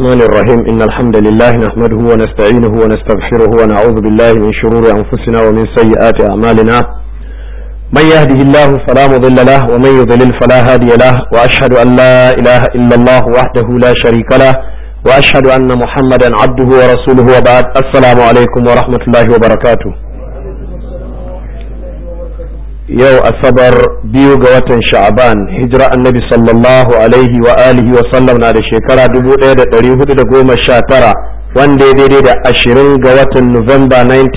الرحمن الرحيم إن الحمد لله نحمده ونستعينه ونستغفره ونعوذ بالله من شرور أنفسنا ومن سيئات أعمالنا من يهده الله فلا مضل له ومن يضلل فلا هادي له وأشهد أن لا إله إلا الله وحده لا شريك له وأشهد أن محمدا عبده ورسوله وبعد السلام عليكم ورحمة الله وبركاته yau asabar biyu ga watan sha'aban hijira annabi sallallahu alaihi wa alihi wa sallam na da shekara 1419 wanda ya daidai da 20 ga watan Nuwamba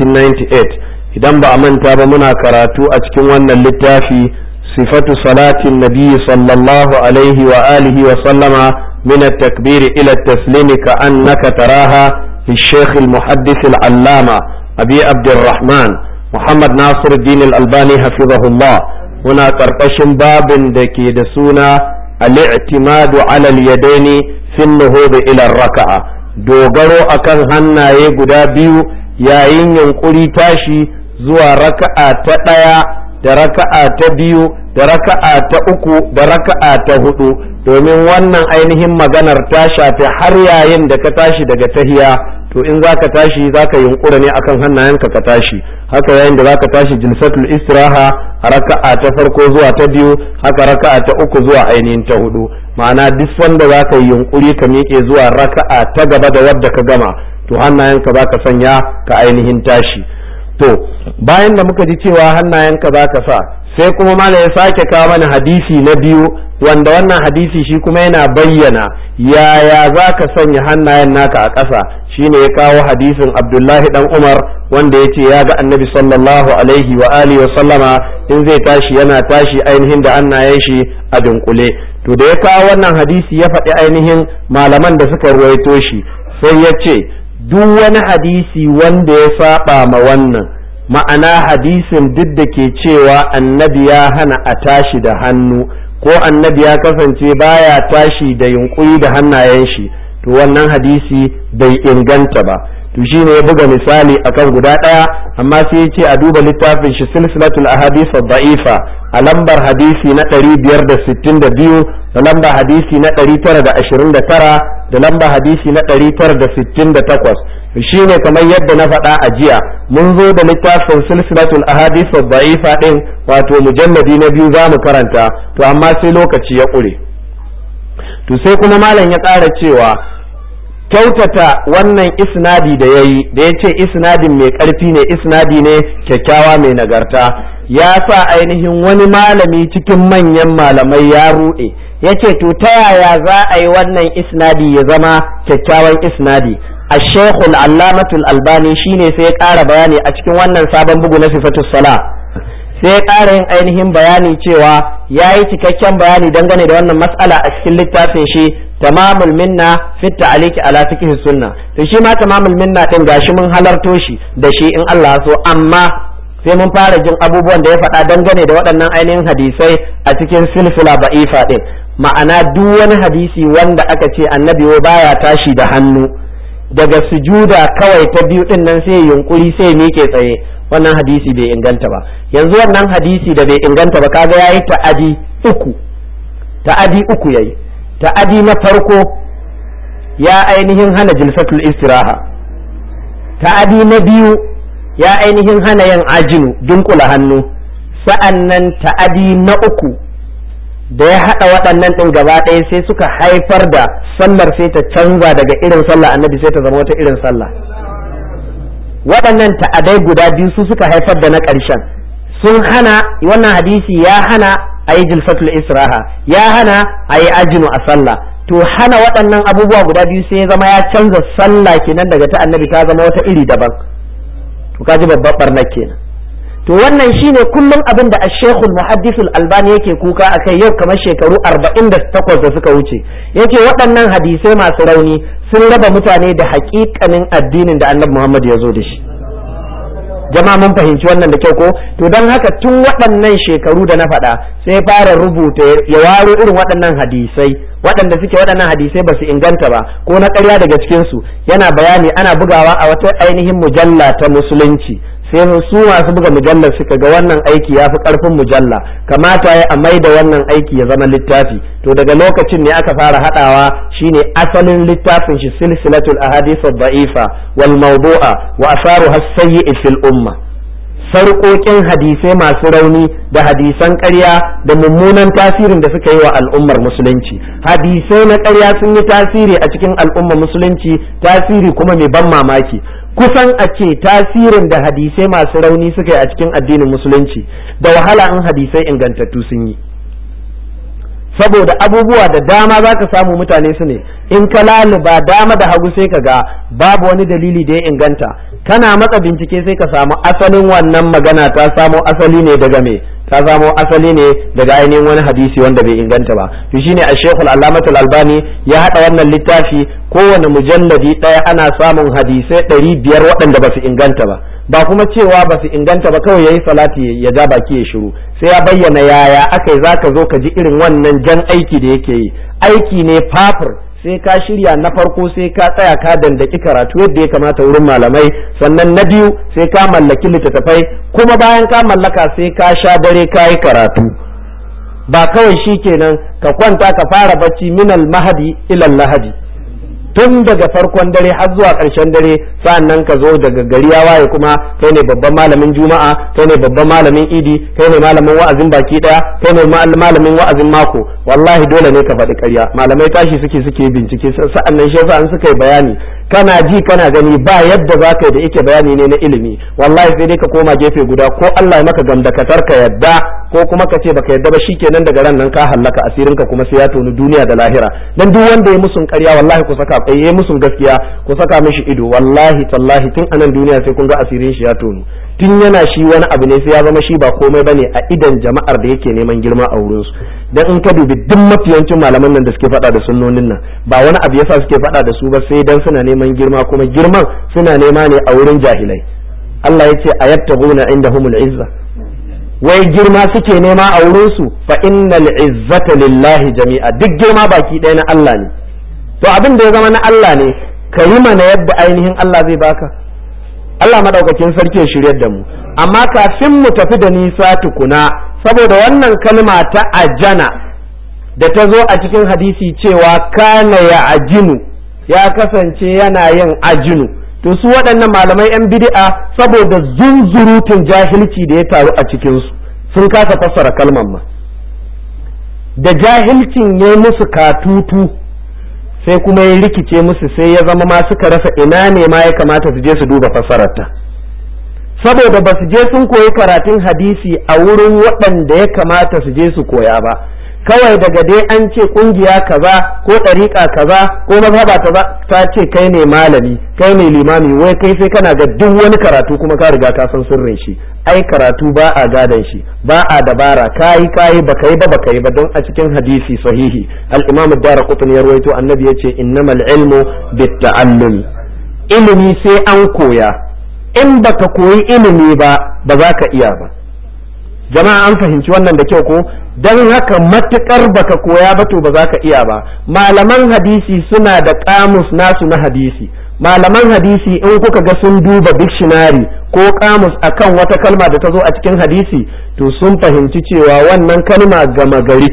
1998 idan ba a manta ba muna karatu a cikin wannan littafi sifatu salatin nabi sallallahu alaihi wa alihi wa sallama min at-takbir ila at-taslim ka annaka taraha fi shaykh al-muhaddith al-allama abi abdurrahman Muhammad Nasiruddin Al-Albani hafizahullah muna karkashin babin da ke da suna al-i'timadu 'ala al-yadaini fi an-nuhud ila ar-raka'a dogaro akan hannaye guda biyu yayin yunkuri tashi zuwa raka'a ta ɗaya da raka'a ta biyu da raka'a ta uku da raka'a ta hudu domin wannan ainihin maganar ta shafi har yayin da ka tashi daga tahiya to in zaka tashi zaka yunkura ne akan hannayenka ka tashi haka yayin da zaka tashi jilsatul istiraha raka'a ta farko zuwa ta biyu haka raka'a ta uku zuwa ainihin ta hudu ma'ana duk wanda zaka yi yunkuri ka miƙe zuwa raka'a ta gaba da wadda ka gama to hannayenka zaka sanya ka ainihin tashi to bayan da muka ji cewa hannayenka zaka sa sai kuma malam ya sake kawo mana hadisi na biyu wanda wannan hadisi shi kuma yana bayyana yaya zaka sanya hannayen naka a ƙasa shine ya kawo hadisin Abdullahi dan Umar wanda yace ya ga Annabi sallallahu alaihi wa alihi wa sallama in zai tashi yana tashi ainihin da hannayen shi a dunkule to da ya kawo wannan hadisi ya faɗi ainihin malaman da suka ruwaito shi sai ya ce duk wani hadisi wanda ya saba ma wannan ma'ana hadisin duk da ke cewa Annabi ya hana a tashi da hannu ko Annabi ya kasance baya tashi da yunkuri da hannayen shi to wannan hadisi bai inganta ba to shine ya buga misali akan guda daya amma sai ya ce a duba littafin shi silsilatul ahadith ad-da'ifa a lambar hadisi na 562 da lambar hadisi na 929 da lambar hadisi na 968 shine kamar yadda na faɗa a jiya mun zo da littafin silsilatul ahadith ad-da'ifa din wato mujalladi na biyu zamu karanta to amma sai lokaci ya ƙure to sai kuma malam ya ƙara cewa kyautata wannan isnadi da yayi da yace isnadin mai ƙarfi ne isnadi ne kyakkyawa mai nagarta ya sa ainihin wani malami cikin manyan malamai ya ruɗe yace to ta yaya za a yi wannan isnadi ya zama kyakkyawan isnadi الشيخ العلامة الألباني shine sai ya ƙara bayani a cikin wannan sabon bugu na sifatus sala sai ya ƙara yin ainihin bayani cewa ya yi cikakken bayani dangane da wannan mas'ala a cikin littafin shi tamamul minna fi ta'liqi ala fiqh sunna to shi ma tamamul minna din gashi mun halarto shi da shi in Allah so amma sai mun fara jin abubuwan da ya faɗa dangane da waɗannan ainihin hadisai a cikin silsila ba'ifa din ma'ana duk wani hadisi wanda aka ce annabi baya tashi da hannu daga sujuda kawai ta biyu din nan sai yunkuri sai miƙe tsaye wannan hadisi bai inganta ba yanzu wannan hadisi da bai inganta ba kaga yayi ta'adi uku yayi ta'adi na farko ya ainihin hana jilsatul istiraha ta'adi na biyu ya ainihin hana yin ajinu dunkula hannu sa'annan ta'adi na uku da ya haɗa waɗannan ɗin gaba ɗaya sai suka haifar da sallar sai ta canza daga irin sallah annabi sai ta zama wata irin sallah waɗannan ta'adai guda biyu su suka haifar da na ƙarshen sun hana wannan hadisi ya hana a yi jilsatul israha ya hana a yi ajinu a sallah to hana waɗannan abubuwa guda biyu sai ya zama ya canza sallah kenan daga ta annabi ta zama wata iri daban to kaji babbar barnar kenan to wannan shine kullum abin da Ash-Shaykhul Muhaddithul Albani yake kuka akai yau kamar shekaru 48 da suka wuce yake waɗannan hadisai masu rauni sun raba mutane da haƙiƙanin addinin da Annabi Muhammad ya zo da shi jama'a mun fahimci wannan da kyau ko to don haka tun waɗannan shekaru da na faɗa sai fara rubuta ya waro irin waɗannan hadisai waɗanda suke waɗannan hadisai ba su inganta ba ko na ƙarya daga cikin su yana bayani ana bugawa a wata ainihin mujalla ta musulunci sai su masu buga mujallar suka ga wannan aiki ya fi karfin mujalla, kamata ya a maida wannan aiki ya zama littafi. To daga lokacin ne aka fara hadawa, shine asalin littafin shi silsilatul ahadith ad-da'ifa wal mawdu'a wa asaruha as-sayyi' fil umma. Sarƙoƙin hadisai masu rauni da hadisan ƙarya da mummunan tasirin da suka yi wa al'ummar musulunci. Hadisai na ƙarya sun yi tasiri a cikin al'ummar musulunci, tasiri kuma mai ban mamaki. Kusan a ce tasirin da hadisai masu rauni suka yi a cikin addinin musulunci da wahala in hadisai ingantattu sun yi. Saboda abubuwa da dama za ka samu mutane su ne, in ka laluba dama da hagu sai ka ga babu wani dalili da ya inganta, kana matsa bincike sai ka samu asalin wannan magana ta samo asali ne daga me, ta samo asali ne daga ainihin wani hadisi wanda bai inganta ba. To shine a Sheikhul Allamatul Albani ya hada wannan littafi, kowane mujalladi ɗaya ana samun hadisai 500 waɗanda ba su inganta ba kuma cewa ba su inganta ba kawai yayi salati ya ja baki ya shiru, sai ya bayyana yaya akai zaka zo ka ji irin wannan jan aiki da yake yi. Aiki ne fafur, sai ka shirya na farko, sai ka tsaya ka dandaki karatu yadda ya kamata wurin malamai, sannan na biyu sai ka mallaki littattafai, kuma bayan ka mallaka sai ka sha dare ka yi karatu. Ba kawai shikenan ka kwanta ka fara bacci minal mahadi ilal lahadi, tun daga farkon dare har zuwa ƙarshen dare, sa'annan ka zo daga gari ya waye kuma kai ne babban malamin juma'a, kai ne babban malamin idi, kai ne malamin wa'azin baki daya, kai ne malamin wa'azin mako. Wallahi dole ne ka faɗi ƙarya. Malamai tashi suke bincike, sa'annan shi yasa an suka yi bayani kana ji kana gani ba yadda za ka yi da yake bayani ne na ilimi. Wallahi sai dai ka koma gefe guda, ko Allah ya maka gamdakatar ka yadda, ko kuma ka ce baka yadda ba, shikenan daga ran nan ka hallaka, asirin ka kuma sai ya tonu duniya da lahira. Dan duk wanda ya musun ƙarya wallahi ku saka ya musun gaskiya ku saka mishi ido, wallahi tallahi tun anan duniya sai kun ga asirin shi ya tonu. Tun yana shi wani abu ne sai ya zama shi ba komai bane a idan jama'ar da yake neman girma a wurin su. Dan in ka dubi duk mafiyancin malaman nan da suke faɗa da sunnonin nan, ba wani abu yasa suke faɗa da su ba sai dan suna neman girma, kuma girman suna nema ne a wurin jahilai. Allah ya ce ayattaguna indahumul izza, wai girma suke nema a wurin su, fa innal izzata lillahi jami'a, duk girma baki ɗaya na Allah ne. To abin da ya zama na Allah ne, ka yi mana yadda ainihin Allah zai baka. Allah madaukakin sarki ya shiryar da mu. Amma kafin mu tafi da nisa tukuna, saboda wannan kalma ta ajana da ta zo a cikin hadisi cewa kana ya ajinu, ya kasance yana yin ajinu. To su waɗannan malamai 'yan bid'a saboda zunzurutun jahilci da ya taru a cikinsu, sun kasa fassara kalmar ma. Da jahilcin ya musu katutu, sai kuma ya rikice musu, sai ya zama ma suka rasa ina ne ma ya kamata su je su duba fassararta, saboda ba su je sun koyi karatun hadisi a wurin waɗanda ya kamata su je su koya ba. Kawai daga dai an ce kungiya kaza ko ɗariƙa kaza ko mazhaba ta ce kai ne malami, kai ne limami, wai kai sai kana ga duk wani karatu kuma ka riga ka san sirrin shi. Ai karatu ba a gadan shi, ba a dabara, kayi baka yi ba don a cikin hadisi sahihi al-Imam ad-Darqutni ya rawaito, annabi yace innamal ilmu bit-ta'allum, ilimi sai an koya, in baka koyi ilimi ba za ka iya ba. Jama'a an fahimci wannan da kyau ko? Dan haka matukar baka koya ba to ba za ka iya ba. Malaman hadisi suna da kamus nasu na hadisi. Malaman hadisi in kuka ga sun duba dictionary ko kamus akan wata kalma da ta zo a cikin hadisi, to sun fahimci cewa wannan kalma gama gari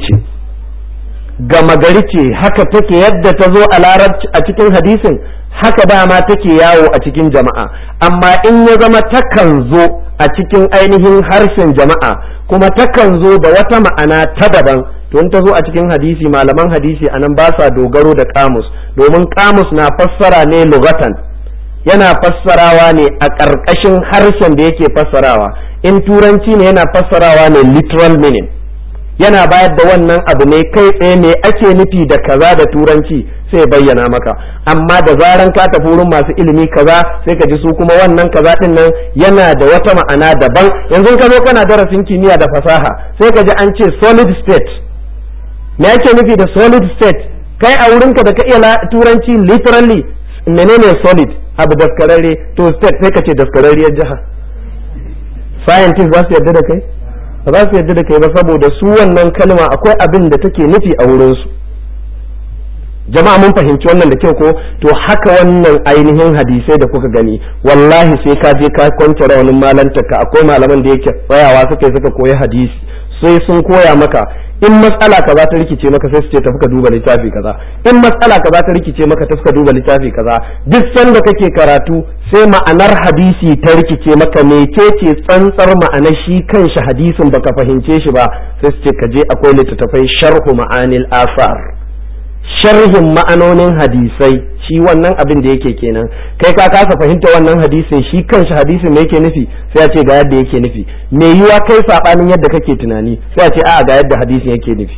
ce, haka take yadda ta zo a larabci a cikin hadisin, haka dama take yawo a cikin jama'a. Amma in ya zama takan zo a cikin ainihin harshen jama'a, kuma takan zo da wata ma'ana ta daban, to in ta zo a cikin hadisi, malaman hadisi anan ba sa dogaro da kamus, domin kamus na fassara ne lugatan, yana fassarawa ne a ƙarƙashin harshen da yake fassarawa. In turanci ne yana fassarawa ne literal meaning, yana bayar da wannan abu ne kai tsaye me ake nufi da kaza da turanci sai bayyana maka. Amma da zaran ka tafi wurin masu ilimi kaza, sai ka ji su kuma wannan kaza din nan yana da wata ma'ana daban. Yanzu ka zo kana darasin kimiyya da fasaha, sai ka ji an ce solid state. Me ake nufi da solid state? Kai a wurinka da ka iya turanci literally menene solid? Abu daskararre. To state sai ka ce daskararriyar jiha. Scientists ba su yarda da kai? Ba za su yarda da kai ba, saboda su wannan kalma akwai abin da take nufi a wurinsu. jama'a mun fahimci wannan da kyau ko to haka wannan ainihin hadisai da kuka gani wallahi sai ka je ka kwance rawanin malantarka akwai malaman da yake tsayawa suka koyi hadisi sai sun koya maka in matsala kaza ta rikice maka sai su ce tafi ka duba littafi kaza in matsala kaza ta rikice maka tafi ka duba littafi kaza duk sanda kake karatu sai ma'anar hadisi ta rikice maka mecece tsantsar ma'anar shi kanshi hadisin baka fahimce shi ba sai su ce ka je akwai littattafai sharhu ma'anil asar sharhin ma'anonin hadisai shi wannan abin da yake kenan kai ka kasa fahimta wannan hadisin shi kanshi hadisin me yake nufi sai a ce ga yadda yake nufi me yiwa kai sabanin yadda kake tunani sai a ce a'a ga yadda hadisin yake nufi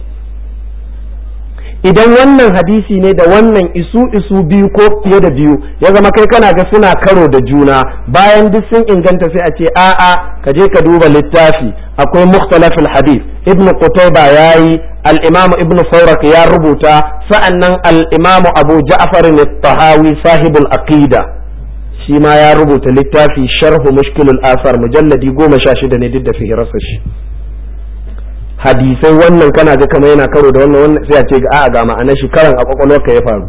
idan wannan hadisi ne da wannan isu biyu ko fiye da biyu ya zama kai kana ga suna karo da juna bayan duk sun inganta sai a ce a'a ka je ka duba littafi akwai mukhtalafil hadith ibn qutayba yayi al-imam ibn fawrak ya rubuta sa'annan al-imam abu ja'far at-tahawi sahibul aqida shi ma ya rubuta littafi sharh mushkilul asar mujalladi 16 ne duk da fihirarsa shi hadisai wannan kana ga kamar yana karo da wannan sai a ce a'a ga ma'anar shi karan a kwakwalwarka ya faru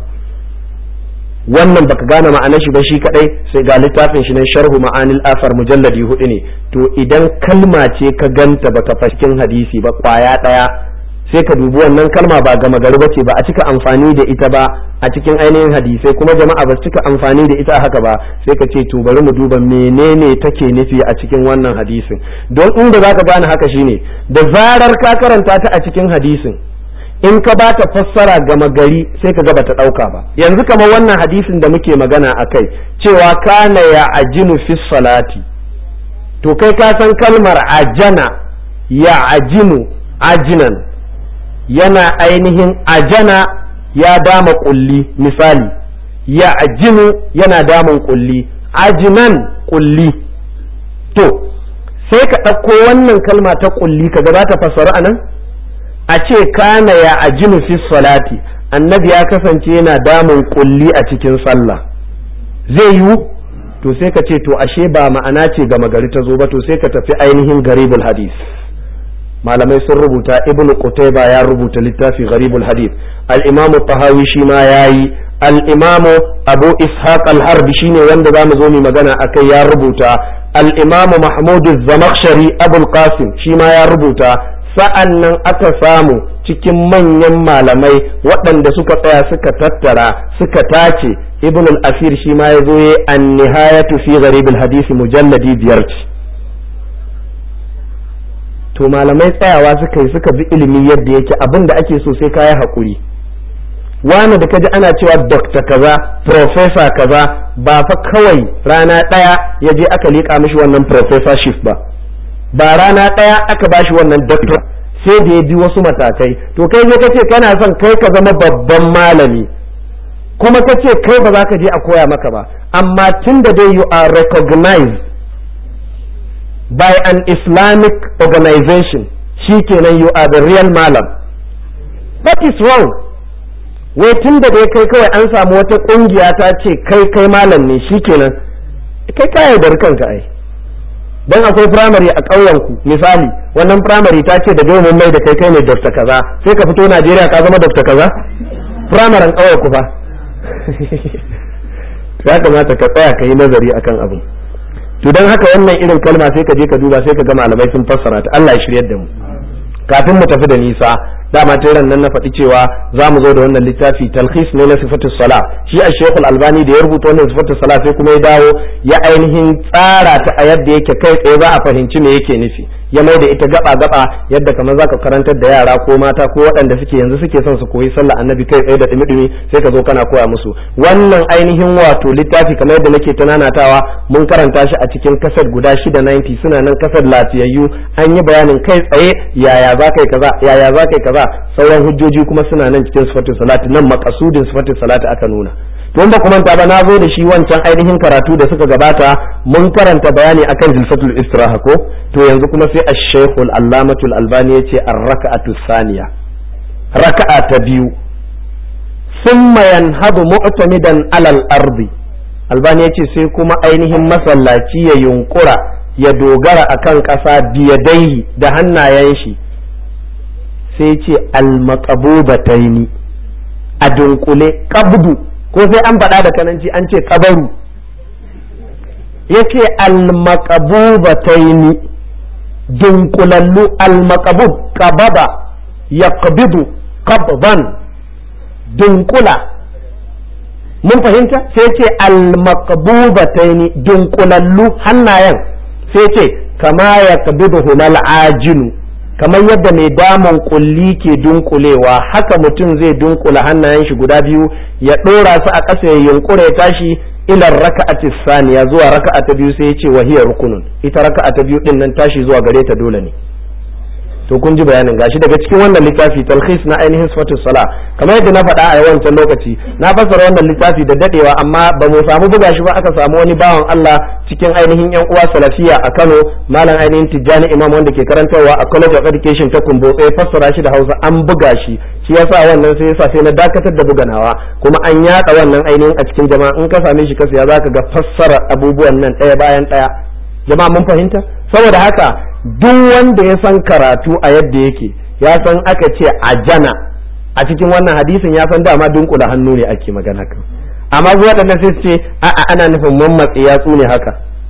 wannan baka gane ma'anar shi ba shi kadai sai ga littafin shi nan sharhu ma'anil asar mujalladi 4 ne to idan kalma ce ka ganta baka fahimci hadisi ba kwaya daya sai ka dubi wannan kalma ba gama gari bace ba a cika amfani da ita ba a cikin ainihin hadisai kuma jama'a ba su cika amfani da ita haka ba sai ka ce to bari mu duba menene take nufi a cikin wannan hadisin don inda zaka gane haka shine da zarar ka karanta ta a cikin hadisin in ka ba ta fassara gama gari sai ka ga bata dauka ba yanzu kamar wannan hadisin da muke magana akai cewa kana ya ajinu fi salati to kai ka san kalmar ajana ya ajinu ajinan yana ainihin ajana ya dama kulli misali ya ajinu yana damun kulli ajinan kulli to sai ka ɗauko wannan kalma ta kulli kaga za ta fassara anan a ce kana ya ajinu fi salati annabi ya kasance yana damun kulli a cikin sallah zai yiwu to sai ka ce to ashe ba ma'ana ce gama gari ta zo ba to sai ka tafi ainihin garibul hadis malamai sun rubuta ibn qutayba ya rubuta littafi gharibul hadith al-imam tahawi shi ma yayi al-imam abu ishaq al-harbi shine wanda zamu zo mu magana akai ya rubuta al-imam mahmud az-zamakhshari abul qasim shi ma ya rubuta sa'annan aka samu cikin manyan malamai waɗanda suka tsaya suka tattara suka tace ibn al-asir shi ma yazo yayi an-nihayatu fi gharibul hadith mujalladi 5 to malamai tsayawa suka yi suka bi ilimi yadda yake abin da ake so sai kayi hakuri wani da kaji ana cewa dokta kaza professor kaza ba fa kawai rana daya ya je aka liƙa mishi wannan professorship ba rana daya aka bashi wannan doctor sai da ya bi wasu matakai to kai ne kace kana son kai ka zama babban malami kuma kace kai ba za ka je a koya maka ba amma tunda dai you are recognized by an Islamic organization shikenan you are the real malam that is wrong wai tun da dai kai kawai an samu wata kungiya ta ce kai malam ne shikenan kai ka yaudar kanka ai dan akwai primary a ƙauyen ku misali wannan primary ta ce da mun mai da kai ne doctor kaza sai ka fito Najeriya ka zama doctor kaza primary ƙauyen ku fa ya kamata ka tsaya ka yi nazari akan abin to dan haka wannan irin kalma sai ka je ka duba sai ka ga malamai sun fassara ta Allah ya shiryar da mu kafin mu tafi da nisa dama ta ran nan na faɗi cewa za mu zo da wannan littafi talkhis ne na sifatu sala shi a Sheikh Al-Albani da ya rubuta wannan sifatu sala sai kuma ya dawo ya ainihin tsara ta a yadda yake kai tsaye za a fahimci me yake nufi ya mai da ita gaba yadda kamar zaka karantar da yara ko mata ko waɗanda suke yanzu suke son su koyi sallah annabi kai tsaye da dumi sai ka zo kana koya musu wannan ainihin wato littafi kamar yadda nake tunanatawa mun karanta shi a cikin kaset guda 690 suna nan kaset lafiyayyu an yi bayanin kai tsaye yaya za kai kaza yaya za kai kaza sauran hujjoji kuma suna nan cikin sifatul salati nan maqasudin sifatul salati aka nuna don ba kuma ta ba na zo da shi wancan ainihin karatu da suka gabata mun karanta bayani akan jilsatul istiraha ko to yanzu kuma sai ash-shaykh al-allamatul albani yace ar-rak'atu thaniya raka'a ta biyu thumma yanhadu mu'tamidan ala al-ardi albani yace sai kuma ainihin masallaci ya yunkura ya dogara akan ƙasa biyadai da hannayen shi sai yace al-maqbubataini a dunkule, qabdu ko sai an faɗa da kananci an ce qabaru. Yace al-maqbubataini dunkulallu, al-maqbub qababa yaqbidu qabdan dunkula, mun fahimta. sai ce al-maqbubataini dunkulallu hannayen, sai ce kama yaqbiduhu al-ajinu, kamar yadda mai daman kulli ke dunkulewa haka mutum zai dunkula hannayen shi guda biyu ya dora su a ƙasa ya yunkura ya tashi ila raka'ati saniya zuwa raka'a ta biyu, sai ya ce wahiya rukunun, ita raka'a ta biyu din nan tashi zuwa gare ta dole ne. to kun ji bayanin gashi daga cikin wannan littafi talkhis na ainihin sifatus sala, kamar yadda na faɗa a wancan lokaci na fassara wannan littafi da dadewa, amma ba mu samu buga shi ba. aka samu wani bawan Allah cikin ainihin yan uwa salafiya a Kano, malam ainihin Tijjani Imam wanda ke karantarwa a College of Education ta Kumbo, sai fassara shi da Hausa an buga shi yasa wannan sai na dakatar da buganawa, kuma an yada wannan ainihin a cikin jama'a. in ka same shi ka siya zaka ga fassara abubuwan nan ɗaya bayan ɗaya. jama'a mun fahimta. saboda haka duk wanda ya san karatu a yadda yake ya san aka ce ajana a cikin wannan hadisin ya san dama dunkula hannu ne ake magana kan, amma zuwa waɗannan sai su ce a'a ana nufin mammatsi yatsu ne haka,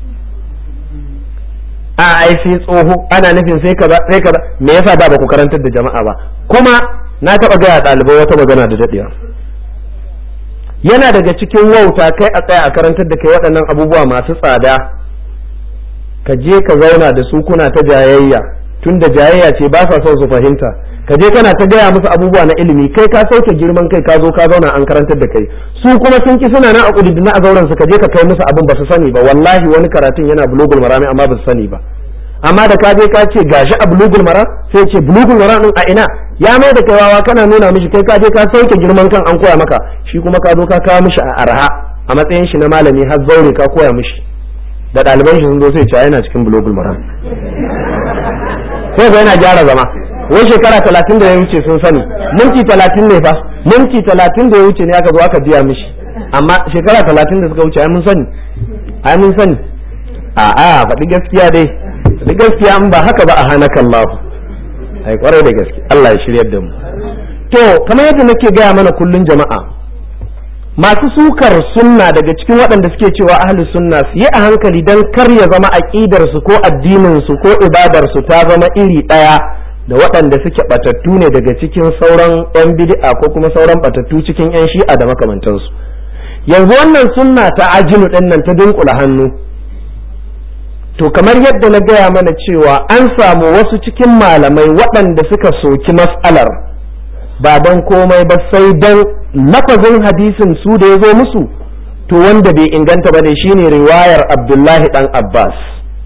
a'a ai sai tsoho ana nufin sai kaza. me yasa da ba ku karantar da jama'a ba? kuma na taɓa gaya ɗalibai wata magana da daɗewa, yana daga cikin wauta kai a tsaya a karantar da kai waɗannan abubuwa masu tsada, ka je ka zauna da su kuna ta jayayya, tun da jayayya ce ba sa son su fahimta, ka je kana ta gaya musu abubuwa na ilimi, kai ka sauke girman kai ka zo ka zauna an karantar da kai, su kuma sun ki suna na a kudin a zauren su, ka je ka kai musu abin ba su sani ba. wallahi wani karatun yana bulugul marami amma ba su sani ba, amma da ka je ka ce gashi a bulugul maram sai ce bulugul maram din a ina, ya mai da kai wawa kana nuna mishi kai ka je ka sauke girman kan an koya maka, shi kuma ka zo ka kawo mishi a arha a matsayin shi na malami har zaure ka koya mishi, da ɗaliban shi sun zo sai ce yana cikin bulogul maram, sai ga yana gyara zama. wai shekara 30 da ya wuce sun sani, minti 30 ne fa, minti 30 da ya wuce ne aka zo aka biya mishi, amma shekara 30 da suka wuce ai mun sani. a'a faɗi gaskiya dai, faɗi gaskiya in ba haka ba a hanaka Allah. ai kwarai da gaske Allah ya shiryar da mu. to kamar yadda nake gaya mana kullun jama'a, masu sukar sunna daga cikin waɗanda suke cewa ahlus sunna su yi a hankali don kar ya zama aqidar su ko addinin su ko ibadar su ta zama iri ɗaya da waɗanda suke batattu ne daga cikin sauran yan bid'a ko kuma sauran batattu cikin yan shi'a da makamantansu. yanzu wannan sunna ta ajinu ɗin nan ta dunkula hannu, to kamar yadda na gaya mana cewa an samu wasu cikin malamai waɗanda suka soki mas'alar ba don komai ba sai don lafazin hadisin su da ya zo musu to wanda bai inganta ba ne, shine riwayar Abdullahi dan Abbas.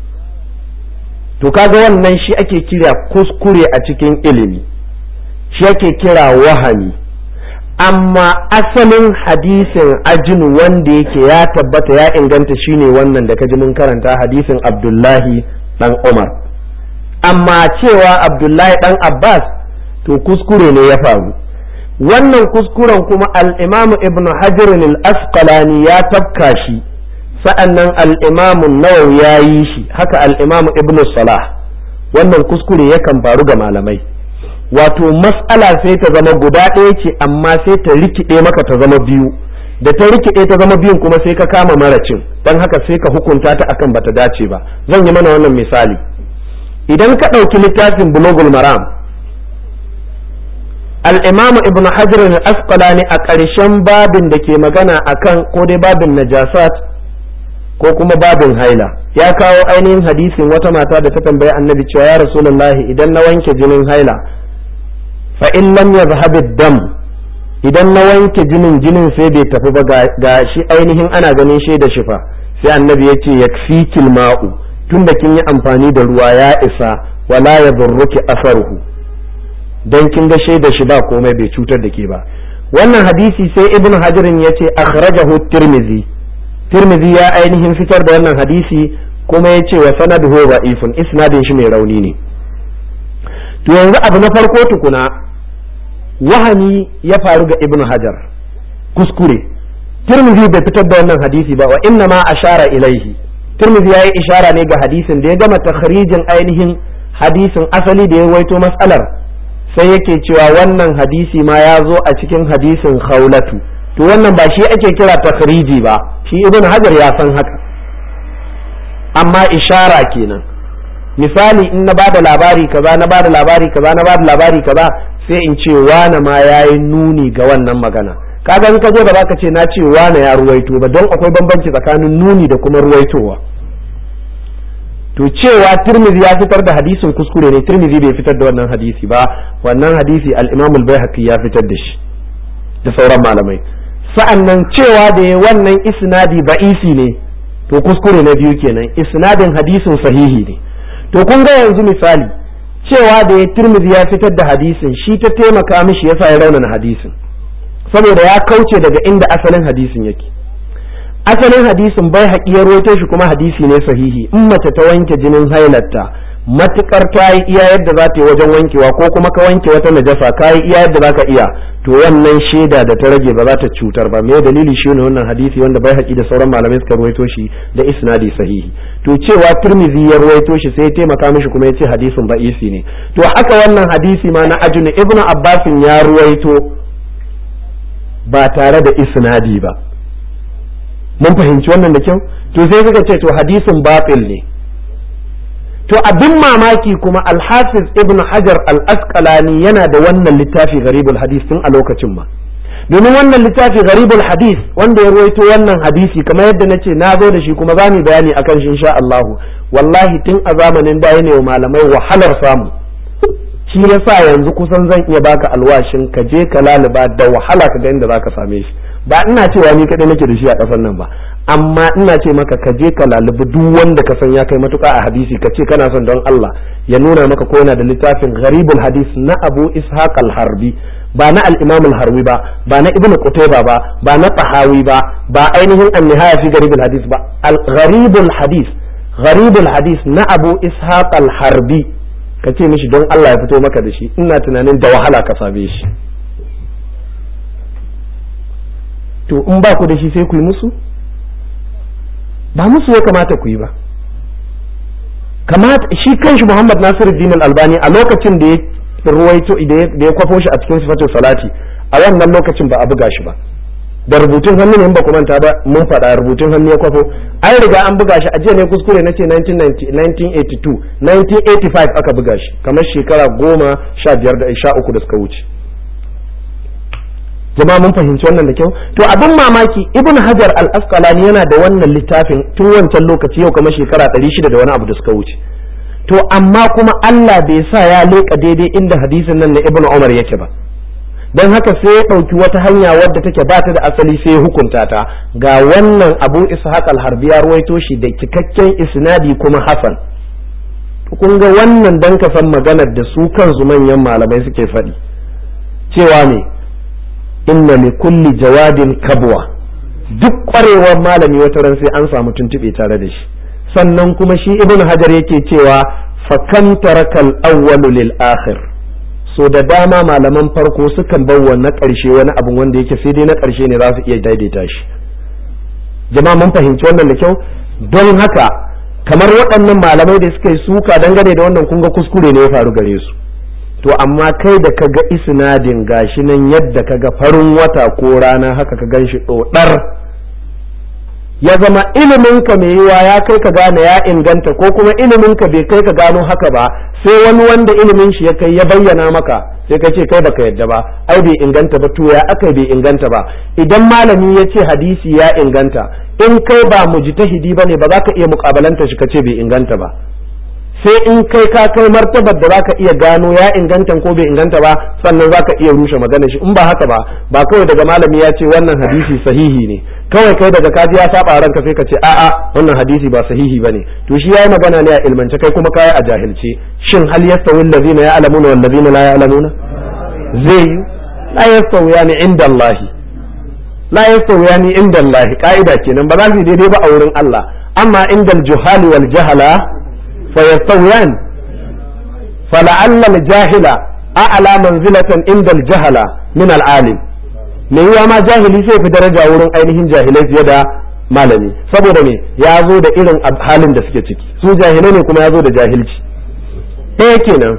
to kaga wannan shi ake kira kuskure a cikin ilimi, shi ake kira wahami. amma asalin hadisin ajinu wanda yake ya tabbata ya inganta shine wannan da kaji mun karanta, hadisin Abdullahi dan Umar. amma cewa Abdullahi dan Abbas to kuskure ne ya faru. wannan kuskuren kuma al-Imam Ibn Hajar al-Asqalani ya tafka shi, sa'annan al-Imam Nawawi ya yi shi, haka al-Imam Ibn Salah. wannan kuskure yakan faru ga malamai, wato mas'ala sai ta zama guda ɗaya ce amma sai ta rikide maka ta zama biyu, da ta rikide ta zama biyun kuma sai ka kama maracin, don haka sai ka hukunta ta akan bata dace ba. zan yi mana wannan misali. idan ka ɗauki littafin Bulughul Maram, al-Imam Ibn Hajar al-Asqalani a ƙarshen babin da ke magana akan ko dai babin najasat ko kuma babin haila ya kawo ainihin hadisin wata mata da ta tambayi annabi cewa ya rasulullahi idan na wanke jinin haila fa in lam yadhhab ad-dam, idan na wanke jinin sai bai tafi ba ga shi ainihin ana ganin shi da shifa, sai annabi ya ce yakfikil ma'u, tunda kin yi amfani da ruwa ya isa, wala yadurruki asaruhu, dan kin ga shaida shi ba komai bai cutar da ke ba. wannan hadisi sai Ibn Hajarin ya ce akhrajahu Tirmidhi ya ainihin fitar da wannan hadisi kuma ya ce wa sanaduhu da'ifun, isnadin shi mai rauni ne. to yanzu abu na farko tukuna wahani ya faru ga Ibn Hajar, kuskure. Tirmidhi bai fitar da wannan hadisi ba, wa inna ma ashara ilaihi. Tirmidhi ya yi ishara ne ga hadisin da ya gama takhrijin ainihin hadisin asali da ya waito mas'alar, sai yake cewa wannan hadisi ma ya zo a cikin hadisin khawlatu, to wannan ba shi ake kira takhriji ba, shi ibn hajar ya san haka, amma ishara kenan. Misali in na bada labari kaza na bada labari kaza na bada labari kaza sai in ce wane ma yayi nuni ga wannan magana, kaga in ka zo da baka ce na ce wane ya ruwaito ba, don akwai bambanci tsakanin nuni da kuma ruwaitowa. to cewa Tirmidhi ya fitar da hadisin kuskure ne, Tirmidhi bai fitar da wannan hadisi ba, wannan hadisi al-Imam al-Baihaqi ya fitar da shi da sauran malamai. Sa'annan cewa da wannan isnadi ba'isi ne, to kuskure na biyu kenan, isnadin hadisin sahihi ne. To kun ga yanzu misali cewa da Tirmidhi ya fitar da hadisin shi ta taimaka mishi yasa ya raunana hadisin, saboda ya kauce daga inda asalin hadisin yake. Asalin hadisin bai haƙi ya rawaito shi kuma hadisi ne sahihi. In mace ta wanke jinin hailarta matukar ta yi iya yadda za ta yi wajen wankewa, ko kuma ka wanke wata najasa ka yi iya yadda za ka iya, to wannan shaida da ta rage ba za ta cutar ba. Me dalili shi ne wannan hadisi wanda bai haƙi da sauran malamai suka rawaito shi da isnadi sahihi. To cewa Tirmidhi ya rawaito shi sai ya taimaka mishi kuma ya ce hadisin ba'isi ne. To haka wannan hadisi ma na Ajnu ibnu Abbasin ya rawaito ba tare da isnadi ba. Mun fahimci wannan da kyau? To sai suka ce to hadisin batil ne. To abin mamaki kuma Al-Hafiz Ibn Hajar Al-Asqalani yana da wannan littafi Gharibul Hadis tun a lokacin ma. Domin wannan littafi Gharibul Hadis wanda ya ruwaito wannan hadisi kamar yadda nace na zo da shi kuma za mu bayani akan shi insha Allah. Wallahi tun a zamanin da ne malamai wahalar samu. Shi yasa yanzu kusan zan iya baka alwashin ka je ka laluba da wahala ka ga inda zaka same shi. Ba ina cewa ni kadai nake da shi a kasar nan ba, amma ina ce maka ka je ka lalubi duk wanda ka san ya kai matuƙa a hadisi ka ce kana son don Allah ya nuna maka ko yana da littafin Gharibul Hadis na Abu Ishaq al-Harbi, ba na al-Imam al-Harwi ba, ba na Ibn Qutayba ba, ba na Tahawi ba, ba ainihin an-Nihaya fi Gharibul Hadis ba, al-Gharibul Hadis, Gharibul Hadis na Abu Ishaq al-Harbi, ka ce mishi don Allah ya fito maka da shi, ina tunanin da wahala ka same shi. To in ba ku da shi sai ku yi musu? Ba musu ya kamata ku yi ba. Kamata shi kanshi Muhammad Nasiruddin Al-Albani a lokacin da ya ruwaito da ya kwafo shi a cikin sifatul salati, a wannan lokacin ba a buga shi ba. Da rubutun hannu ne in ba ku manta ba, mun faɗa rubutun hannu ya kwafo. An riga an buga shi a jiya ne kuskure nace 1982, 1985 aka buga shi, kamar shekara 15 da 13 da suka wuce. Jama'a mun fahimci wannan da kyau. To abin mamaki Ibn Hajar al-Asqalani yana da wannan littafin tun wancan lokaci, yau kamar shekara 600 da wani abu da suka wuce. To amma kuma Allah bai sa ya leka daidai inda hadisin nan na Ibn Umar yake ba, don haka sai ya ɗauki wata hanya wadda take ba ta da asali sai ya hukunta ta. Ga wannan Abu Ishaq al-Harbi ya ruwaito shi da cikakken isnadi kuma hasan. Kun ga wannan dan ka san maganar da su kansu manyan malamai suke faɗi cewa ne inna li kulli jawadin kabwa, duk kwarewar malami wata ran sai an samu tuntube tare da shi. Sannan kuma shi Ibn Hajar yake cewa fa kam tarakal awwalu lil akhir, so da dama malaman farko sukan bawa na ƙarshe wani abu wanda yake sai dai na ƙarshe ne za su iya daidaita shi. Jama'a mun fahimci wannan da kyau. Don haka kamar waɗannan malamai da suka yi suka dangane da wannan kun ga kuskure ne ya faru gare su. To amma kai da kaga isnadin gashi nan yadda kaga farin wata ko rana haka ka ganshi dodar, ya zama ilimin ka mai yiwa ya kai ka gane ya inganta, ko kuma ilimin ka bai kai ka gano haka ba, sai wani wanda ilimin shi ya kai ya bayyana maka sai ka ce kai baka yadda ba, ai bai inganta ba. To ya aka bai inganta ba? Idan malami ya ce hadisi ya inganta, in kai ba mujtahidi bane ba za ka iya mukabalanta shi ka ce bai inganta ba, sai in kai ka kai martabar da zaka iya gano ya inganta ko bai inganta ba, sannan zaka iya rushe maganar shi. In ba haka ba, ba kawai daga malami ya ce wannan hadisi sahihi ne, kawai kai daga kaji ya saba ranka sai ka ce a'a wannan hadisi ba sahihi bane. To shi yayi magana ne a ilmance, kai kuma kai a jahilce. Shin hal yastawi allazina ya'lamuna wal ladina la ya'lamuna? Zai la yastawiyani inda Allah, la yastawiyani inda Allah, ka'ida kenan ba za su daidai ba a wurin Allah. Amma indal juhali wal jahala فيستويان فلعل الجاهل أعلى منزلة عند الجهل من العالم. me yiwa ma jahili sai fi daraja wurin ainihin jahilai fiye da malami, saboda me ya zo da irin halin da suke ciki, su jahilai ne kuma ya zo da jahilci. Kenan